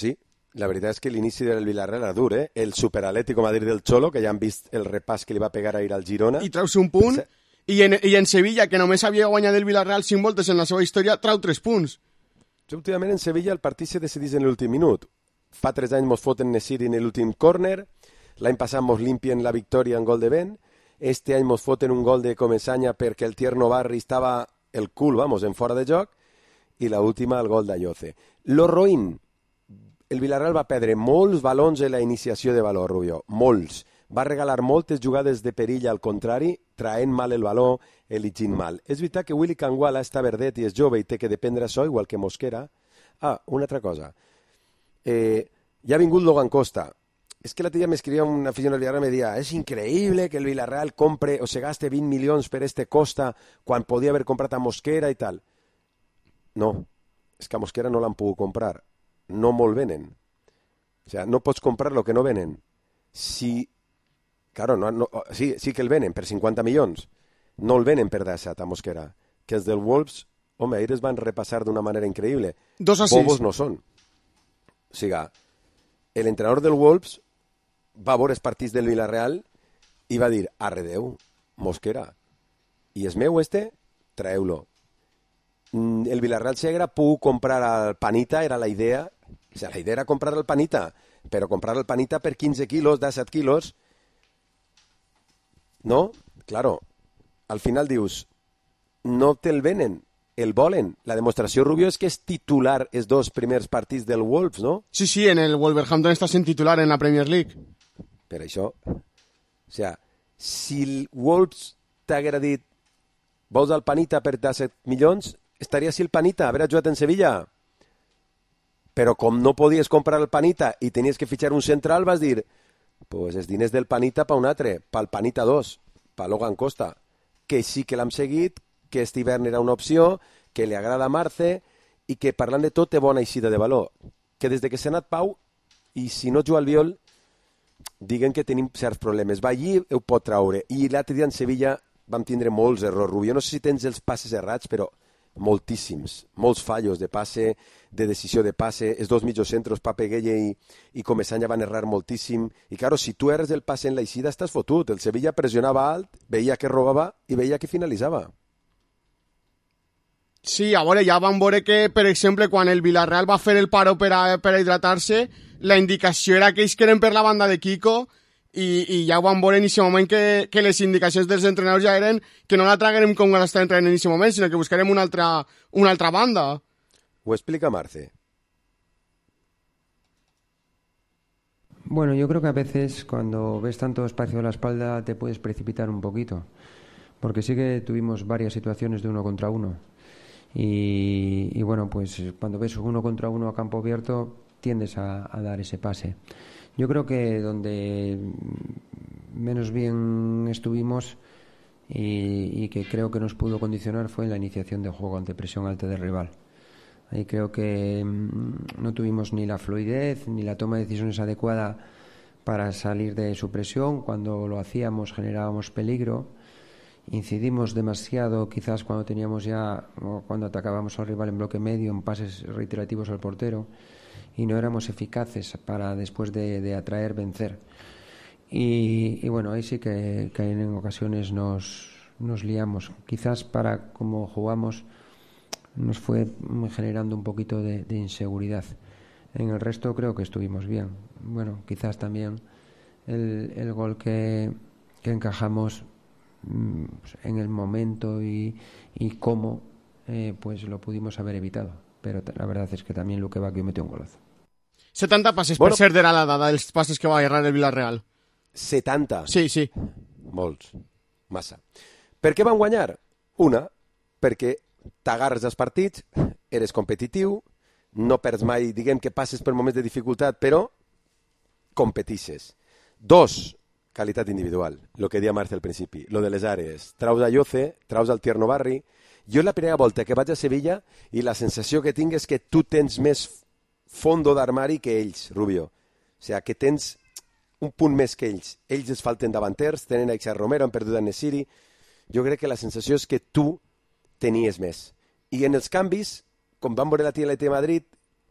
La veritat és que l'inici del Villarreal era dur, eh? El superatlético Madrid del Cholo, que ja han vist el repàs que li va pegar ahir al Girona. I treu-se un punt, i en Sevilla, que només havia guanyat el Villarreal 5 voltes en la seva història, treu 3 punts. Últimament en Sevilla el partit se decidís en l'últim minut. Fa 3 anys mos foten Nesiri en l'últim córner, l'any passat mos limpien la victòria en gol de vent, este any mos foten un gol de Comesanya perquè el Tierno Barri estava el cul, vamos, en fora de joc, i l'última el gol d'Ayoce. Lo roïn, el Villarreal va perdre molts balons en la iniciació de valor, Rubio, molts. Va regalar moltes jugades de perill al contrari, traent mal el baló, elegint mal. És veritat que Willy Canguala està verdet i és jove i té que dependre això, igual que Mosquera. Una altra cosa. Ja ha vingut Logan Costa. És que l'altre dia m'escrivia un aficionat del Villarreal i me deia és increïble que el Villarreal compre o se gaste 20 milions per este Costa quan podia haver comprat a Mosquera i tal. No, és que a Mosquera no l'han pogut comprar. No molt venen. O sea, no pots comprar lo que no venen. Claro, sí que el venen per 50 milions. No el venen per 17 a Mosquera. Que els del Wolves, home, ahir es van repassar d'una manera increïble. 2-6. Bobos no són. O sigui, l'entrenador del Wolves va veure els partits del Villarreal i va dir, arredeu, Mosquera. I és meu traeu-lo. El Villarreal si haguera pogut comprar al Panita, era la idea. O sigui, la idea era comprar al Panita, però comprar el Panita per 15 quilos, 17 quilos... No? Claro. Al final dius, no te'l venen, el volen. La demostració, Rubio, és que és titular els 2 primers partits del Wolves, no? Sí, en el Wolverhampton està sent titular en la Premier League. Per això, o sea, si el Wolves t'haguera dit vols el Panita per 17 milions, estaria així el Panita, haver jugat en Sevilla. Però com no podies comprar el Panita i tenies que fitxar un central, vas dir, pues els diners del Panita pa un altre, pel Panita 2, pa Logan Costa, que sí que l'hem seguit, que este hivern era una opció, que li agrada a Marce i que parlant de tot té bona eixida de valor. Que des de que s'ha anat Pau, i si no juga al Viol, diguen que tenim certs problemes. Va allí, ho pot traure. I l'altre dia en Sevilla vam tindre molts errors, Rubio. No sé si tens els passes errats, però moltíssims. Molts fallos de passe, de decisió de passe. Els 2 mitjocentros, Pape Gueye i Comesanya van errar moltíssim. I, claro, si tu erres el passe en l'eixida, estàs fotut. El Sevilla pressionava alt, veia que robava i veia que finalitzava. Sí, a veure, ja vam veure que, per exemple, quan el Villarreal va fer el paro per a hidratar-se, la indicació era que ells queren per la banda de Kiko i ja ho vam veure en aquest moment que les indicacions dels entrenadors ja eren que no la traguem com l'està entrenant en aquest moment, sinó que buscarem una altra banda. Ho explica Marce. Bueno, yo creo que a veces cuando ves tanto espacio a la espalda te puedes precipitar un poquito, porque sí que tuvimos varias situaciones de 1 contra 1 y bueno, pues cuando ves 1 contra 1 a campo abierto tiendes a dar ese pase. Yo creo que donde menos bien estuvimos y que creo que nos pudo condicionar fue en la iniciación de juego ante presión alta del rival. Ahí creo que no tuvimos ni la fluidez ni la toma de decisiones adecuada para salir de su presión. Cuando lo hacíamos generábamos peligro. Incidimos demasiado quizás cuando teníamos ya o cuando atacábamos al rival en bloque medio, en pases reiterativos al portero, y no éramos eficaces para después de atraer, vencer. Y bueno, ahí sí que en ocasiones nos liamos. Quizás para como jugamos nos fue generando un poquito de inseguridad. En el resto creo que estuvimos bien. Bueno, quizás también el gol que encajamos en el momento y cómo pues lo pudimos haber evitado, pero la verdad es que también Luque Bacchio metió un golazo. 70 passes per ser de la dada dels passes que va errar el Villarreal. 70? Sí. Molts. Massa. Per què van guanyar? Una, perquè t'agarres als partits, eres competitiu, no perds mai, diguem que passes per moments de dificultat, però competisses. 2, qualitat individual, el que deia Marce al principi, lo de les àrees. Traus a Yoce, traus al Tierno Barri. Jo la primera volta que vaig a Sevilla i la sensació que tinc és que tu tens més fondo d'armari que ells, Rubio. O sigui, que tens un punt més que ells. Ells es falten davanters, tenen a Ixar Romero, han perdut a Nesiri. Jo crec que la sensació és que tu tenies més. I en els canvis, com van veure l'Atlètic de Madrid,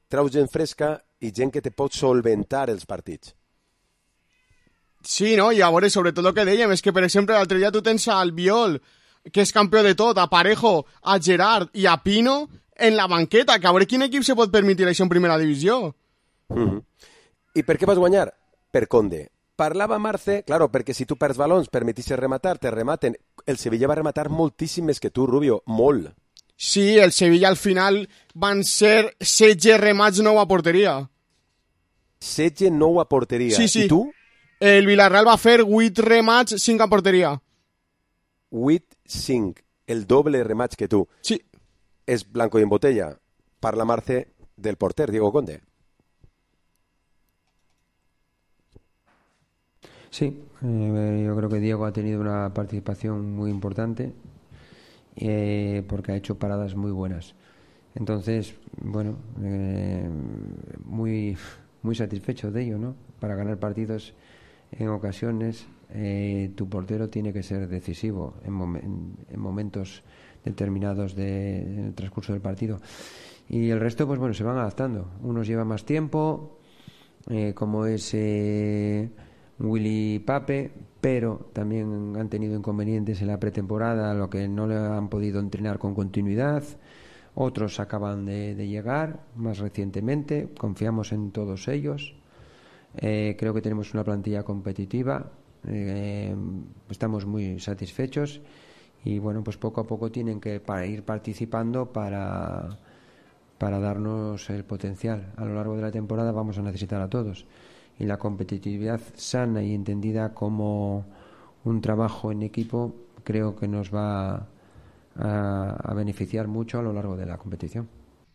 treus gent fresca i gent que te pot solventar els partits. Sí, no? I a veure, sobretot el que dèiem, és que, per exemple, l'altre dia tu tens a Albiol, que és campió de tot, a Parejo, a Gerard i a Pino en la banqueta, que a veure quin equip se pot permetir això en primera divisió. I per què vas guanyar? Per Conde. Parlava Marce, claro, perquè si tu perds balons, permetissis rematar, te rematen. El Sevilla va rematar moltíssim més que tu, Rubio, molt. Sí, el Sevilla al final van ser 16 remats, 9 a porteria. 16, 9 a porteria. Sí, sí. I tu? El Villarreal va fer 8 remats, 5 a porteria. 8, 5. El doble remats que tu. Sí. És blanco y en botella. Parla Marce del porter, Diego Conde. Sí, yo creo que Diego ha tenido una participación muy importante porque ha hecho paradas muy buenas. Entonces, bueno, muy satisfecho de ello, ¿no? Para ganar partidos en ocasiones, tu portero tiene que ser decisivo en momentos determinados en el transcurso del partido. Y el resto, pues bueno, se van adaptando. Unos llevan más tiempo, como es Willy Pape, pero también han tenido inconvenientes en la pretemporada, lo que no le han podido entrenar con continuidad. Otros acaban de llegar más recientemente. Confiamos en todos ellos. Creo que tenemos una plantilla competitiva. Estamos muy satisfechos y bueno, pues poco a poco tienen que ir participando para darnos el potencial. A lo largo de la temporada vamos a necesitar a todos. Y la competitividad sana y entendida como un trabajo en equipo creo que nos va a beneficiar mucho a lo largo de la competición.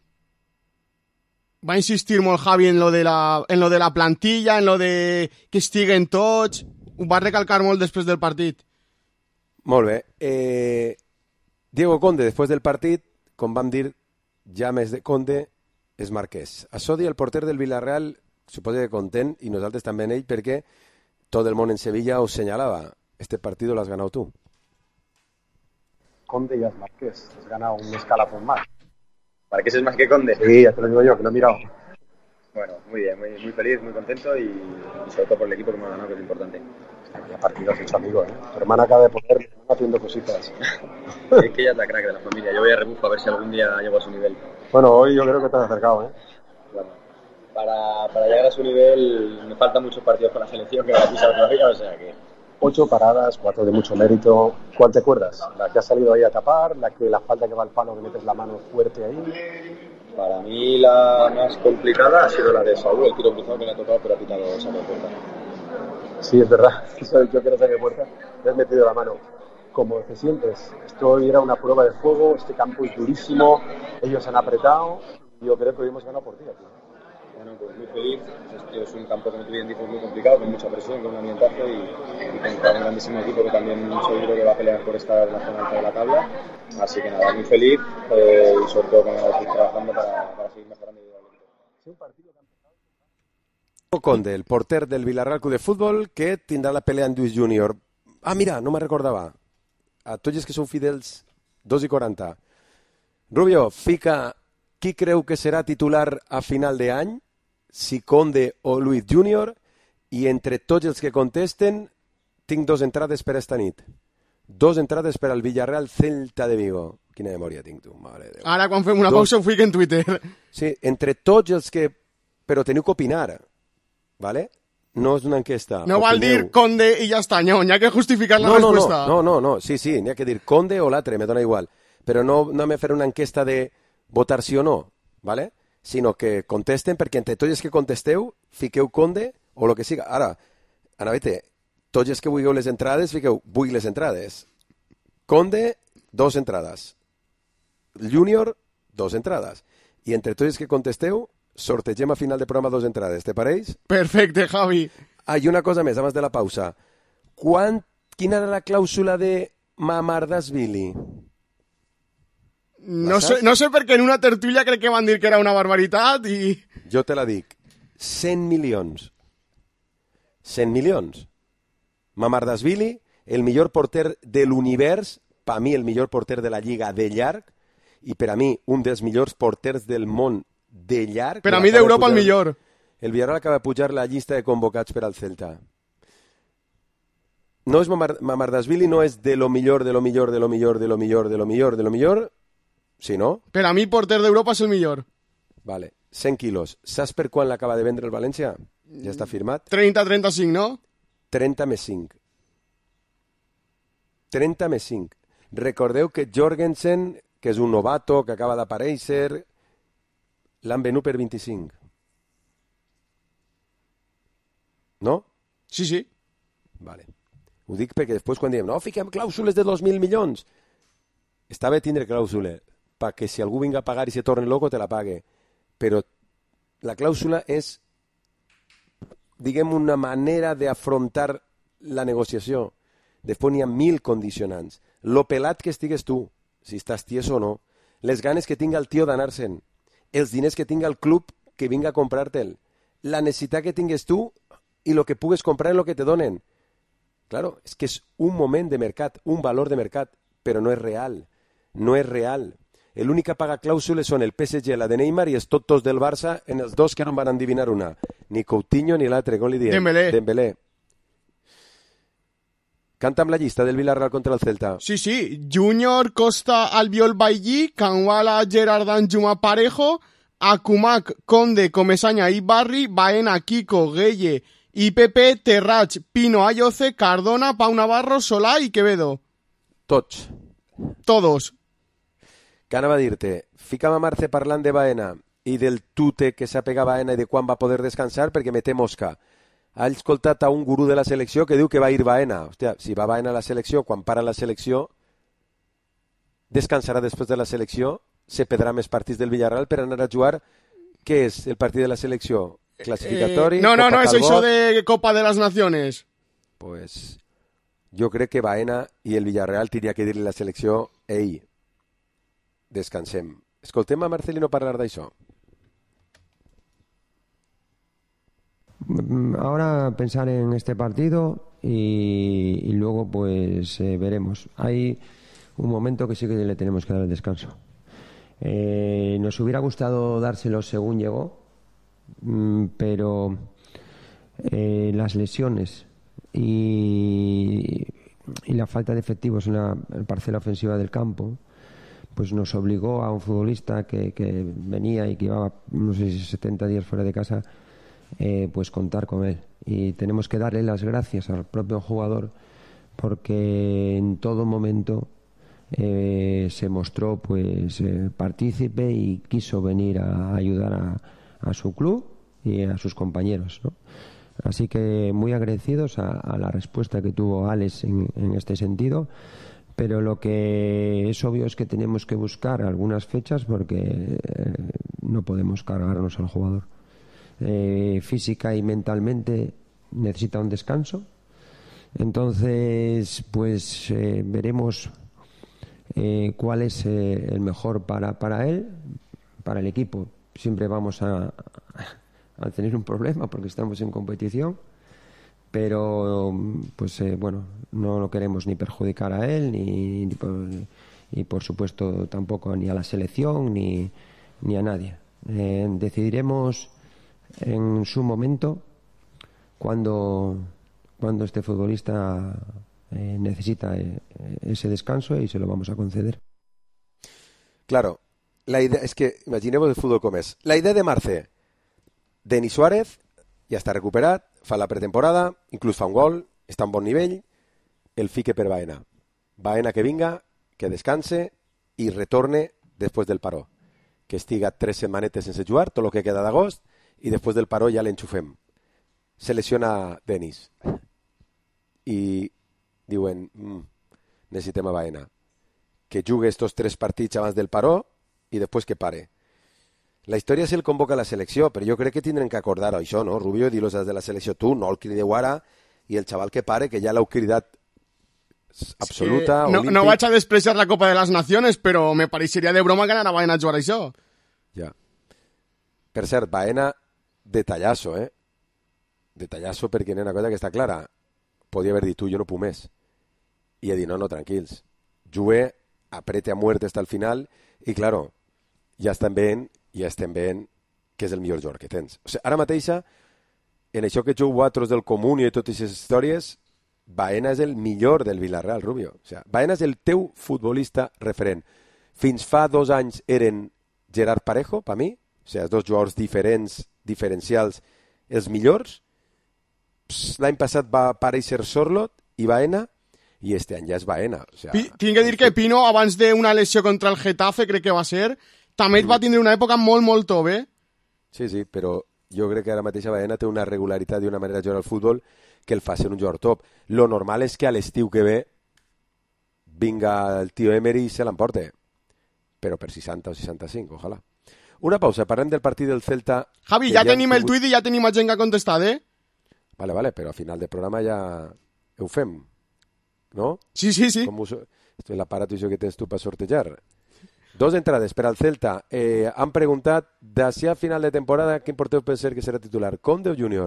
Va a insistir molt Javi en lo de la plantilla, en lo de que estiguen tots. Ho va recalcar molt després del partit. Molt bé. Diego Conde, després del partit, com vam dir, ja més de Conde, és Marquès. Això di el porter del Villarreal, suposo que content, i nosaltres també en ell, perquè tot el món en Sevilla os señalaba, este partido lo has ganado tú. Conde ya es Marqués, has ganado un escalafón más. ¿Marqués es más que Conde? Sí, ya te lo digo yo, que lo he mirado. Bueno, muy bien, muy feliz, muy contento y sobre todo por el equipo que hemos ganado, que es importante. Ya partido has hecho amigo, ¿eh? Tu hermana acaba de poner haciendo cositas. Es que ella es la crack de la familia, yo voy a rebufo a ver si algún día llego a su nivel. Bueno, hoy yo creo que te has acercado, ¿eh? Bueno, para llegar a su nivel me faltan muchos partidos con la selección que va a pisar todavía, o sea que... 8 paradas, 4 de mucho mérito. ¿Cuál te acuerdas? ¿La que has salido ahí a tapar? ¿La falta que va al palo, que metes la mano fuerte ahí? Para mí la más complicada ha sido la de Saúl, el tiro cruzado que le ha tocado, pero ha pitado saque de puerta. Sí, es verdad. Yo que no saque de puerta, le has metido la mano. ¿Cómo te sientes? Esto era una prueba de fuego, este campo es durísimo, ellos han apretado y yo creo que hoy hemos ganado por ti aquí. Bueno, pues muy feliz. Es un campo, como tú bien dices, muy complicado, con mucha presión, con un ambientazo y contra un grandísimo equipo que también seguro que va a pelear por estar en la zona alta de la tabla. Así que nada, muy feliz y sobre todo con seguir trabajando para seguir mejorando. Conde, el porter del Villarreal Club de Fútbol, que tindrà la pelea en Lluís Júnior. Ah, mira, no me recordava. A tots els que són fidels, 2:40. Rubio, fica qui creu que serà titular a final d'any, si Conde o Lluís Júnior, i entre tots els que contesten tinc 2 entrades per esta nit. 2 entrades per al Villarreal Celta de Vigo. Quina memòria tinc tu, mare de Déu. Ara, quan fem una pausa, ho fico en Twitter. Sí, entre tots els que... Però teniu que opinar, ¿vale? No és una enquesta. No val dir Conde i ja està, no, n'hi ha que justificar la resposta. No, sí, n'hi ha que dir Conde o l'altre, me dona igual. Però no me fer una enquesta de votar sí o no, ¿vale? Sinó que contesten, perquè entre tots els que contesteu, fiqueu Conde o el que siga. Ara, Anavete, tots els que vulgueu les entrades, fiqueu vull les entrades. Conde, 2 entrades. Júnior, 2 entrades. I entre tots els que contesteu, sortegem a final de programa 2 entrades, te pareix? Perfecte, Javi. I una cosa més, abans de la pausa. Quina era la clàusula de Mamardashvili? No sé per què en una tertúlia crec que van dir que era una barbaritat i... Jo te la dic. 100 milions. 100 milions. Mamardashvili, el millor porter de l'univers, per mi el millor porter de la Lliga de llarg, i per a mi un dels millors porters del món de llarg. Per a mi d'Europa el millor. El Villarreal acaba de pujar la llista de convocats per al Celta. No és Mamardashvili, no és de lo millor, sí, no? Per a mi, porter d'Europa és el millor. Vale, 100 quilos. Saps per quan l'acaba de vendre el València? Ja està firmat. 30-35, no? 30 més 5. 30 més 5. Recordeu que Jorgensen, que és un novato, que acaba d'aparèixer, l'han venut per 25. No? Sí, sí. Vale. Ho dic perquè després quan diem, no, fiquem clàusules de 2.000 milions. Està bé tindre clàusula, perquè si algú vinga a pagar i se torna loco, te la pague. Però la clàusula és, diguem, una manera d'afrontar la negociació. Després n'hi ha 1000 condicionants. Lo pelat que estigues tu, si estàs ties o no, les ganes que tinga el tio d'anar-se'n, els diners que tinga el club que vinga a comprar-te'l, la necessitat que tingues tu i el que pugues comprar en el que te donen. Claro, és que és un moment de mercat, un valor de mercat, però no és real. No és real. L'únic que paga clàusules són el PSG, la de Neymar i els tots del Barça en els dos que no van endivinar una. Ni Coutinho ni l'altre, com li diem? Dembélé. Canta amb la llista del Villarreal contra el Celta. Sí, sí. Junior, Costa, Albiol, Bailly, Canguala, Gerard Danjuma, Parejo, Akumak, Conde, Comesaña i Barri, Baena, Kiko, Gueye, IPP, Terrach, Pino, Ayoce, Cardona, Pau Navarro, Solà i Quevedo. Tots. Todos. Que anava a dir-te, fica'm a Marce parlant de Baena i del tute que s'ha pegat Baena i de quan va poder descansar perquè me té mosca. Ha escoltat a un gurú de la selecció que diu que va ir Baena. Hòstia, si va Baena a la selecció, quan para la selecció, descansarà després de la selecció, se perdrà més partits del Villarreal per anar a jugar. Què és el partit de la selecció? Clasificatori? No, és això de Copa de les Naciones. Pues jo crec que Baena i el Villarreal tindria que dir-li a la selecció, ei, descansem. Escoltem a Marcelino parlar d'això. Ahora pensar en este partido y luego pues veremos. Hay un momento que sí que le tenemos que dar el descanso. Nos hubiera gustado dárselo según llegó, pero las lesiones y la falta de efectivos en la parcela ofensiva del campo pues nos obligó a un futbolista que venía y que llevaba no sé si 70 días fuera de casa, pues contar con él, y tenemos que darle las gracias al propio jugador porque en todo momento se mostró pues partícipe y quiso venir a ayudar a su club y a sus compañeros, ¿no? Así que muy agradecidos a la respuesta que tuvo Alex en este sentido, pero lo que es obvio es que tenemos que buscar algunas fechas porque no podemos cargarnos al jugador. Física y mentalmente necesita un descanso, entonces pues veremos cuál es el mejor para él, para el equipo. Siempre vamos a tener un problema porque estamos en competición, pero pues bueno, no lo queremos ni perjudicar a él y por supuesto tampoco ni a la selección ni a nadie. Decidiremos en su momento cuando este futbolista necesita ese descanso y se lo vamos a conceder. Claro, la idea es que imaginemos el fútbol com és. La idea de Marce, Denis Suárez ja està recuperat, fa la pretemporada, inclús fa un gol, està en bon nivell, el fique per Baena. Baena que vinga, que descanse i retorne després del paró. Que estiga 3 setmanetes sense jugar, tot el que queda d'agost, i després del paró ja l'enxufem. Se lesiona Denis. I diuen, necessitem a Baena. Que jugui estos 3 partits abans del paró i després que pare. La història se'l convoca a la selecció, però jo crec que tindrem que acordar això, no? Rubio, dir-los de la selecció tu, no el crideu ara, i el xaval que pare, que ja l'heu cridat absoluta, olímpic. No vaig a despreciar la Copa de les Naciones, però me pareixeria de broma que anara Baena a jugar això. Ja. Per cert, Baena, detallasso, Detallasso perquè hi ha una cosa que està clara. Podia haver dit tu, jo no puc més. I he dit, no, tranquils. Jugué, aprete a muerte hasta el final, i claro, ja estem veient que és el millor jugador que tens. O sigui, ara mateixa, en això que jugo vosaltres del Comunio i totes aquestes històries, Baena és el millor del Villarreal, Rubio. O sigui, Baena és el teu futbolista referent. Fins fa 2 anys eren Gerard Parejo, per mi, o sigui, els dos jugadors diferencials, els millors. L'any passat va aparèixer Sorloth i Baena, i este any ja és Baena. O sigui, tinc que dir que Pino, abans d'una lesió contra el Getafe, crec que va ser, també va tindre una època molt top, eh? Sí, però jo crec que ara mateix Baena té una regularitat i una manera de jugar al futbol que el fa ser un jugador top. Lo normal és que a l'estiu que ve vinga el tio Emery i se l'emporte, però per 60 o 65, ojalà. Una pausa, parlem del partit del Celta. Javi, ja tenim el tuit i ja tenim gent que ha contestat, eh? Vale, però a final del programa ja ho fem, no? Sí. L'aparato que tens tu per sortejar. 2 entrades per al Celta. Han preguntat, d'ací a final de temporada, quin porteu penseu que serà titular, Conde o Júnior?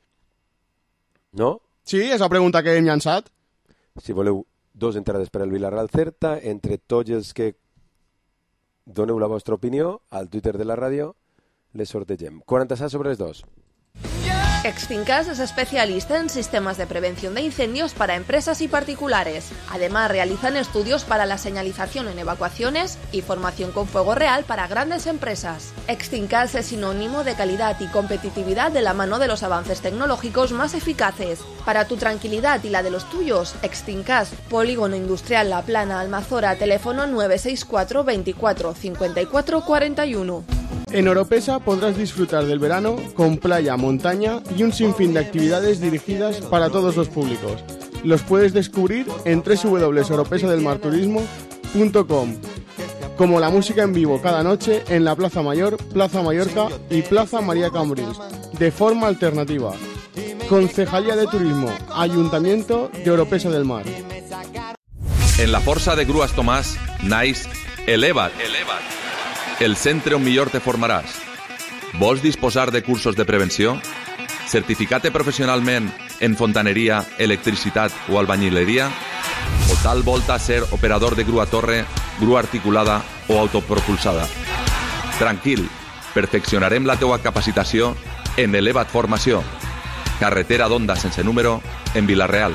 No? Sí, és la pregunta que hem llançat. Si voleu 2 entrades per al Villarreal Celta, entre tots els que doneu la vostra opinió, al Twitter de la ràdio, les sortegem. 47 sobre les 2. Extincas es especialista en sistemas de prevención de incendios para empresas y particulares. Además, realizan estudios para la señalización en evacuaciones y formación con fuego real para grandes empresas. Extincas es sinónimo de calidad y competitividad de la mano de los avances tecnológicos más eficaces. Para tu tranquilidad y la de los tuyos, Extincas, Polígono Industrial La Plana, Almazora, teléfono 964 24 54 41. En Oropesa podrás disfrutar del verano con playa, montaña y un sinfín de actividades dirigidas para todos los públicos. Los puedes descubrir en www.oropesadelmarturismo.com, como la música en vivo cada noche en la Plaza Mayor, Plaza Mallorca y Plaza María Cambrils, de forma alternativa. Concejalía de Turismo, Ayuntamiento de Oropesa del Mar. En la Força de Grues Tomàs naix Eleva't. El centre on millor te formaràs. Vols disposar de cursos de prevenció? Certificat professionalment en fontaneria, electricitat o albañileria? O tal volta ser operador de grua torre, grua articulada o autopropulsada? Tranquil, perfeccionarem la teua capacitació en Eleva't Formació. Carretera d'Onda sense número en Vila-real.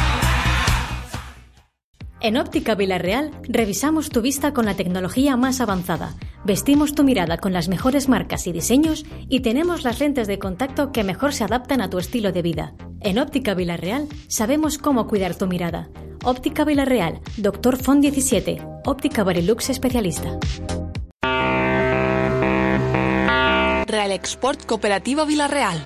En Óptica Vila-real revisamos tu vista con la tecnología más avanzada, vestimos tu mirada con las mejores marcas y diseños y tenemos las lentes de contacto que mejor se adaptan a tu estilo de vida. En Óptica Vila-real sabemos cómo cuidar tu mirada. Óptica Vila-real, Dr. Font 17, Óptica Barilux especialista. Real Export Cooperativa Vila-real.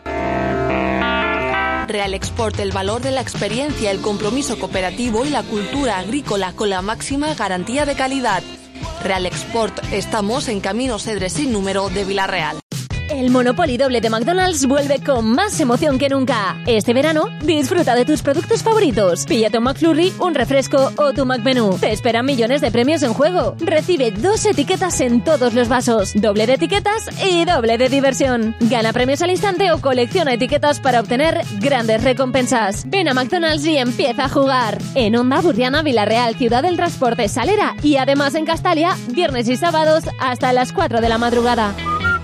Real Export, el valor de la experiencia, el compromiso cooperativo y la cultura agrícola con la máxima garantía de calidad. Real Export, estamos en Camino Cedre sin número de Vila-real. El Monopoly doble de McDonald's vuelve con más emoción que nunca. Este verano, disfruta de tus productos favoritos. Píllate un McFlurry, un refresco o tu McMenú. Te esperan millones de premios en juego. Recibe 2 etiquetas en todos los vasos. Doble de etiquetas y doble de diversión. Gana premios al instante o colecciona etiquetas para obtener grandes recompensas. Ven a McDonald's y empieza a jugar. En Onda, Burdiana, Vila-real, Ciudad del Transporte, Salera y además en Castalia, viernes y sábados hasta las 4 de la madrugada.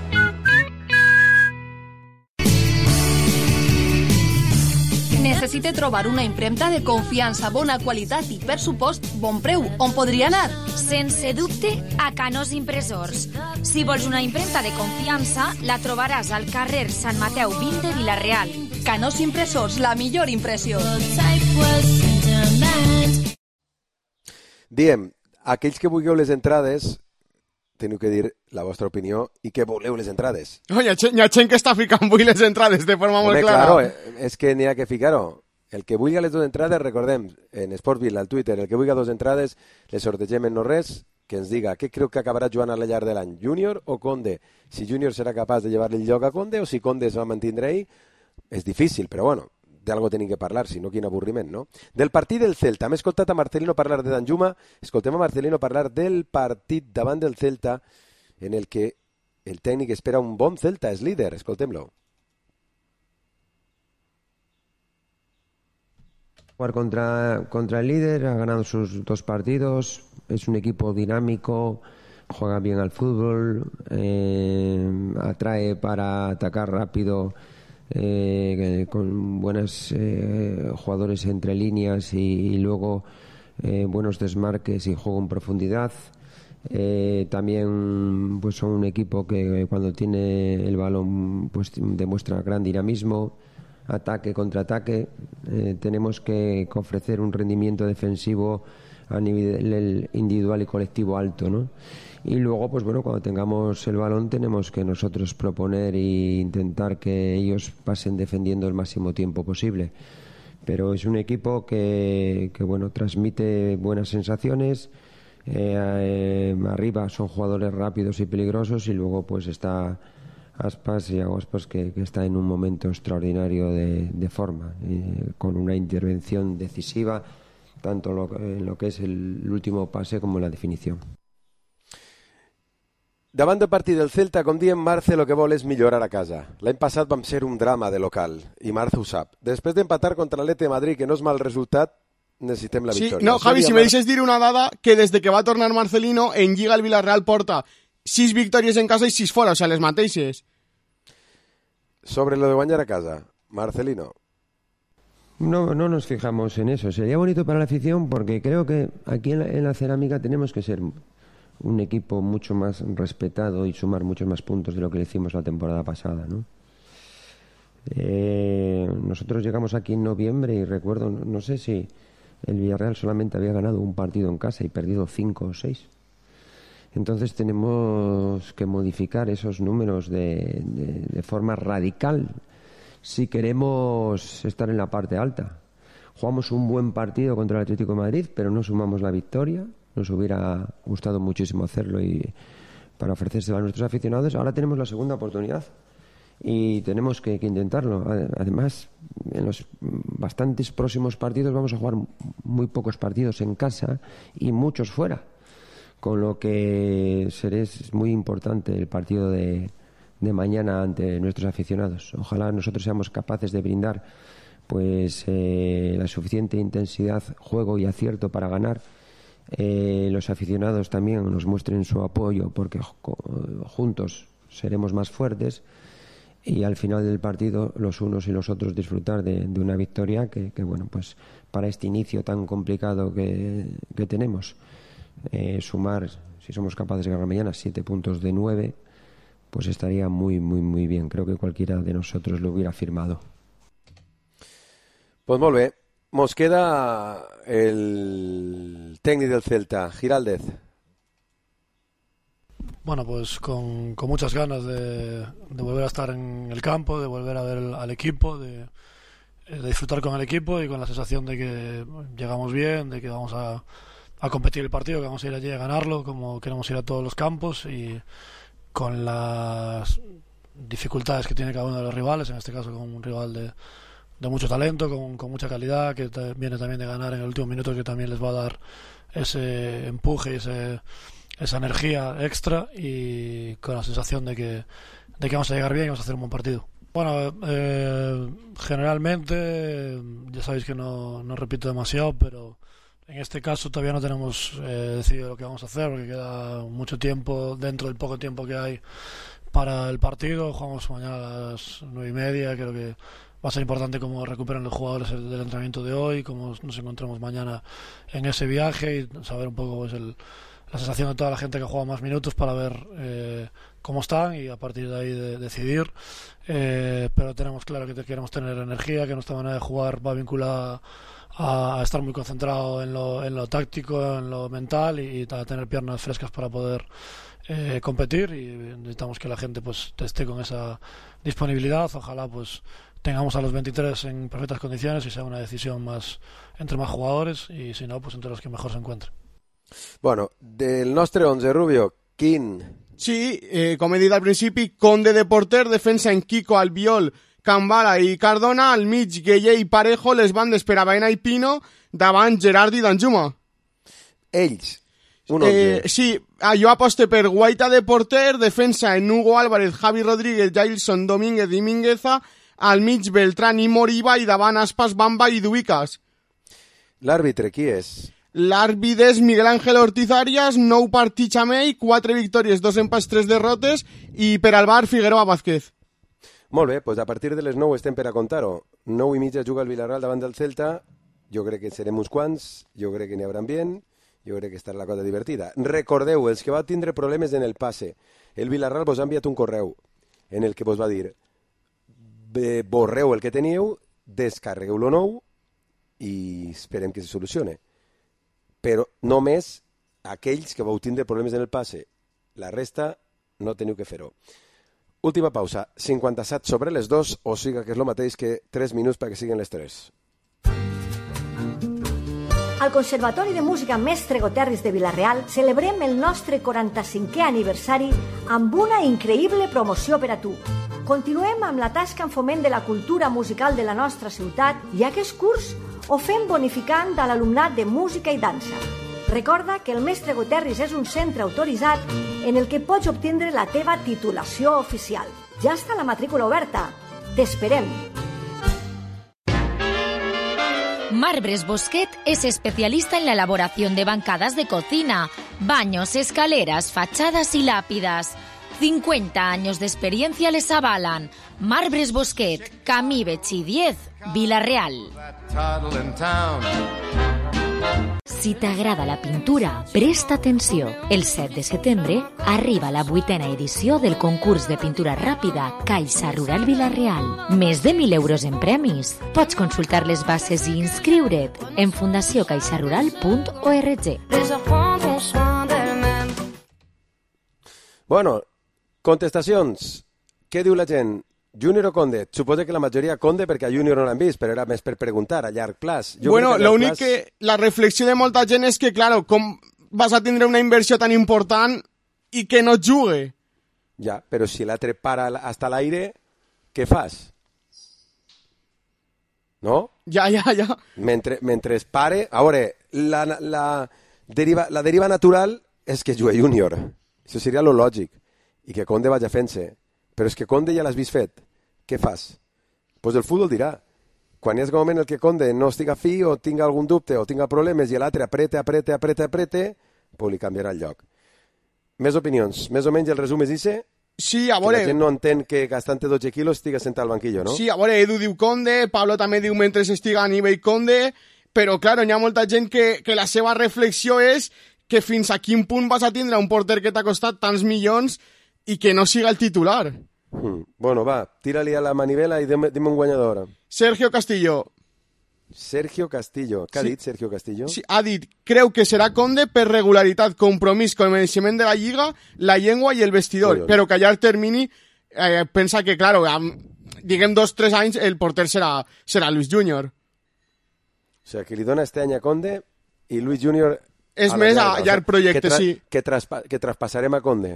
Necessite trobar una impremta de confiança, bona qualitat i, per supost, bon preu. On podria anar? Sense dubte, a Canós Impressors. Si vols una impremta de confiança, la trobaràs al carrer Sant Mateu 20 de Vila-real. Canós Impressors, la millor impressió. Diem, aquells que vulgueu les entrades, teniu que dir la vostra opinió i que voleu les entrades. No, hi ha gent que està ficant avui les entrades de forma molt clara. Claro, és que n'hi ha que ficar-ho. El que vulgui les 2 entrades, recordem, en Sportville, al Twitter, el que vulgui 2 entrades, les sortegem en no res, que ens diga què creu que acabarà jugant al llarg de l'any, Júnior o Conde. Si Júnior serà capaç de llevar-li el lloc a Conde o si Conde es va mantindre ahí, és difícil, però bueno, d'algo tenim que parlar, si no, quin avorriment, no? Del partit del Celta, hem escoltat a Marcelino parlar de Danjuma, escoltem a Marcelino parlar del partit davant del Celta, en el que el tècnic espera un bon Celta, és líder, escoltem-lo. Jugar contra el líder, ha ganado sus 2 partidos, es un equipo dinámico, juega bien al fútbol, atrae para atacar rápido, con buenos jugadores entre líneas y luego buenos desmarques y juego en profundidad. También pues son un equipo que cuando tiene el balón pues demuestra gran dinamismo, ataque, contraataque. Tenemos que ofrecer un rendimiento defensivo a nivel individual y colectivo alto, ¿no? Y luego, pues bueno, cuando tengamos el balón tenemos que nosotros proponer e intentar que ellos pasen defendiendo el máximo tiempo posible. Pero es un equipo que bueno, transmite buenas sensaciones. Arriba son jugadores rápidos y peligrosos, y luego pues está Aspas, y Aspas que está en un momento extraordinario de forma, con una intervención decisiva tanto en lo que es el último pase como en la definició. Davant del partit del Celta, com diem, Marce lo que vol és millorar a casa. L'any passat vam ser un drama de local, i Marce ho sap. Després d'empatar contra l'Atleti de Madrid, que no és mal resultat, necessitem la victòria. Sí, no, Javi, si me deixes dir una dada, que des de que va tornar Marcelino, en Lliga el Villarreal porta 6 victòries en casa i 6 fora, o sea, les mateixes. Sobre lo de guanyar a casa, Marcelino. No nos fijamos en eso. Sería bonito para la afición, porque creo que aquí en la Cerámica tenemos que ser un equipo mucho más respetado y sumar muchos más puntos de lo que le hicimos la temporada pasada, ¿no? Nosotros llegamos aquí en noviembre y recuerdo, no sé si el Villarreal solamente había ganado un partido en casa y perdido 5 o 6. Entonces tenemos que modificar esos números de forma radical si queremos estar en la parte alta. Jugamos un buen partido contra el Atlético de Madrid, pero no sumamos la victoria. Nos hubiera gustado muchísimo hacerlo y para ofrecérselo a nuestros aficionados. Ahora tenemos la segunda oportunidad y tenemos que intentarlo. Además, en los bastantes próximos partidos vamos a jugar muy pocos partidos en casa y muchos fuera, con lo que es muy importante el partido de mañana ante nuestros aficionados. Ojalá nosotros seamos capaces de brindar pues la suficiente intensidad, juego y acierto para ganar. Los aficionados también nos muestren su apoyo, porque juntos seremos más fuertes, y al final del partido los unos y los otros disfrutar de una victoria que bueno, pues para este inicio tan complicado que tenemos, sumar, si somos capaces de ganar mañana 7 puntos de 9, pues estaría muy muy muy bien. Creo que cualquiera de nosotros lo hubiera firmado. Pues molt bé. Mos queda el técnico del Celta, Giraldez. Bueno, pues con muchas ganas de volver a estar en el campo, de volver a ver al equipo, de disfrutar con el equipo y con la sensación de que llegamos bien, de que vamos a competir el partido, que vamos a ir allí a ganarlo como queremos ir a todos los campos, y con las dificultades que tiene cada uno de los rivales, en este caso con un rival de mucho talento, con mucha calidad, que viene también de ganar en el último minuto, que también les va a dar ese empuje y esa energía extra, y con la sensación de que vamos a llegar bien y vamos a hacer un buen partido. Bueno, generalmente ya sabéis que no repito demasiado, pero en este caso todavía no tenemos decidido lo que vamos a hacer, porque queda mucho tiempo dentro del poco tiempo que hay para el partido. Jugamos mañana a las 9:30, creo que va a ser importante cómo recuperen los jugadores del entrenamiento de hoy, cómo nos encontramos mañana en ese viaje, y saber un poco pues, la sensación de toda la gente que ha jugado más minutos, para ver cómo están y a partir de ahí decidir. Pero tenemos claro que queremos tener energía, que nuestra manera de jugar va vinculada a estar muy concentrado en lo táctico, en lo mental, y a tener piernas frescas para poder competir, y necesitamos que la gente pues esté con esa disponibilidad. Ojalá pues tengamos a los 23 en perfectas condiciones y sea una decisión más entre más jugadores, y si no, pues entre los que mejor se encuentren. Bueno, del nostre 11, Rubio, quin? Sí, com he dit al principi, Conde de porter, defensa en Kiko, Albiol, Cambala i Cardona, al mig Gueye i Parejo, les bandes per a Baena i Pino, davant Gerardi i Danjuma. Ells, sí, jo aposte per Guaita de porter, defensa en Hugo Álvarez, Javi Rodríguez, Jailson Domínguez i Mingueza, al mig Beltrán i Moriba, i davant Aspas, Bamba i Duicas. L'àrbitre qui és? L'àrbitre és Miguel Ángel Ortiz Arias, 9 partits amb ell, 4 victòries, 2 empats, 3 derrotes, i per al bar Figueroa Vázquez. Molt bé, doncs a partir de les 9 estem per a contar-ho. 9:30 juga el Villarreal davant del Celta, jo crec que serem uns quants, jo crec que n'hi haurà ambient, jo crec que estarà la cosa divertida. Recordeu, els que vau tindre problemes en el passe, el Villarreal vos ha enviat un correu en el que vos va dir borreu el que teníeu, descarregueu-lo nou i esperem que se solucione. Però només aquells que vau tindre problemes en el passe. La resta no teniu que fer-ho. Última pausa, 57 sobre les 2, o sigui que és el mateix que 3 minuts perquè siguin les 3. Al Conservatori de Música Mestre Goterris de Vila-real celebrem el nostre 45è aniversari amb una increïble promoció per a tu. Continuem amb la tasca en foment de la cultura musical de la nostra ciutat i aquest curs ho fem bonificant a l'alumnat de música i dansa. Recorda que el Mestre Goterris és un centre autoritzat en el que pots obtindre la teva titulació oficial. Ja està la matrícula oberta. T'esperem! Marbres Bosquet es especialista en la elaboración de bancadas de cocina, baños, escaleras, fachadas y lápidas. 50 años de experiencia les avalan. Marbres Bosquet, Camí Betxí 10, Vila-real. Si t'agrada la pintura, presta atenció. El 7 de setembre arriba la 8ª edició del concurs de pintura ràpida Caixa Rural Vila-real. Més de 1.000 euros en premis. Pots consultar les bases i inscriure't en fundacioncaixarural.org. Bueno, contestacions. Què diu la gent? Júnior o Conde? Suposo que la majoria Conde perquè a Júnior no l'han vist, però era més per preguntar a llarg plaç. Bueno, l'únic que la reflexió de molta gent és que, claro, com vas a tindre una inversió tan important i que no jugue? Ja, però si l'altre para hasta l'aire, què fas? No? Ja. Mentre es pare... A veure, la deriva natural és que jugui Júnior. Això seria lo lògic. I que Conde vagi fent-se. Però és que Conde ja l'has vist fet. Què fas? Pues el futbol dirà. Quan hi és un moment en què Conde no estiga fi o tinga algun dubte o tinga problemes i l'altre aprete, pues li canviarà el lloc. Més opinions. Més o menys el resum és ixe? Sí, a veure... Que la gent no entén que gastant 12 quilos estiga sentat al banquillo, no? Sí, a veure, Edu diu Conde, Pablo també diu mentre estiga a nivell Conde, però, claro, hi ha molta gent que la seva reflexió és que fins a quin punt vas a tindre un porter que t'ha costat tants milions i que no siga el titular. Bueno, va, tira-li a la manivela i dime un guanyador. Sergio Castillo. Què ha dit Sergio Castillo? Sí, ha dit, creu que serà Conde per regularitat, compromís, coneixement de la Lliga, la llengua i el vestidor, però que a llarg termini pensa que, claro, diguem 2-3 anys el porter serà Luis Júnior. O sigui, que li dona este any a Conde i Luis Júnior... És més a llarg projecte, sí. Que traspassarem a Conde.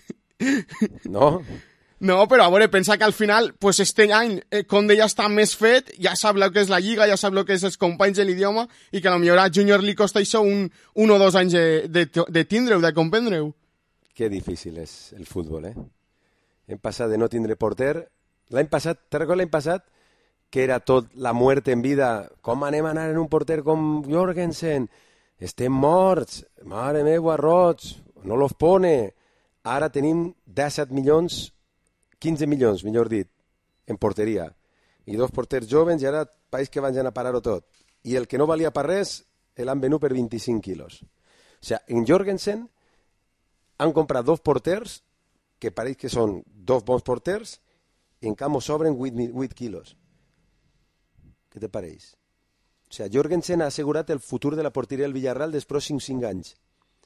No? No, però a veure, pensa que al final, pues este any, Conde ja està més fet, ja sap el que és la Lliga, ja sap el que és els companys de l'idioma, i que potser a Júnior li costa això 1 o 2 anys de tindre-ho, de comprendre-ho. Que difícil és el futbol, eh? Hem passat de no tindre porter. L'any passat, te recordes l'any passat? Que era tot la muerte en vida. Com anem a anar en un porter com Jorgensen? Estem morts. Mare meva, Roig. No los pone. Ara tenim 17 milions, 15 milions, millor dit, en porteria. I 2 porters jovens i ara país que van anar a parar-ho tot. I el que no valia per res, l'han venut per 25 quilos. O sigui, en Jorgensen han comprat 2 porters, que pareix que són 2 bons porters, i en canvi sobren 8 quilos. Què te pareix? O sigui, Jorgensen ha assegurat el futur de la porteria del Villarreal dels pròxims 5 anys.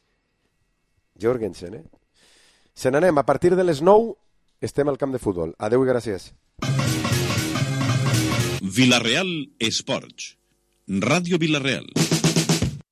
Jorgensen, eh? Se n'anem. A partir de les 9 estem al camp de futbol. Adeu i gràcies. Vila-real Esports. Ràdio Vila-real.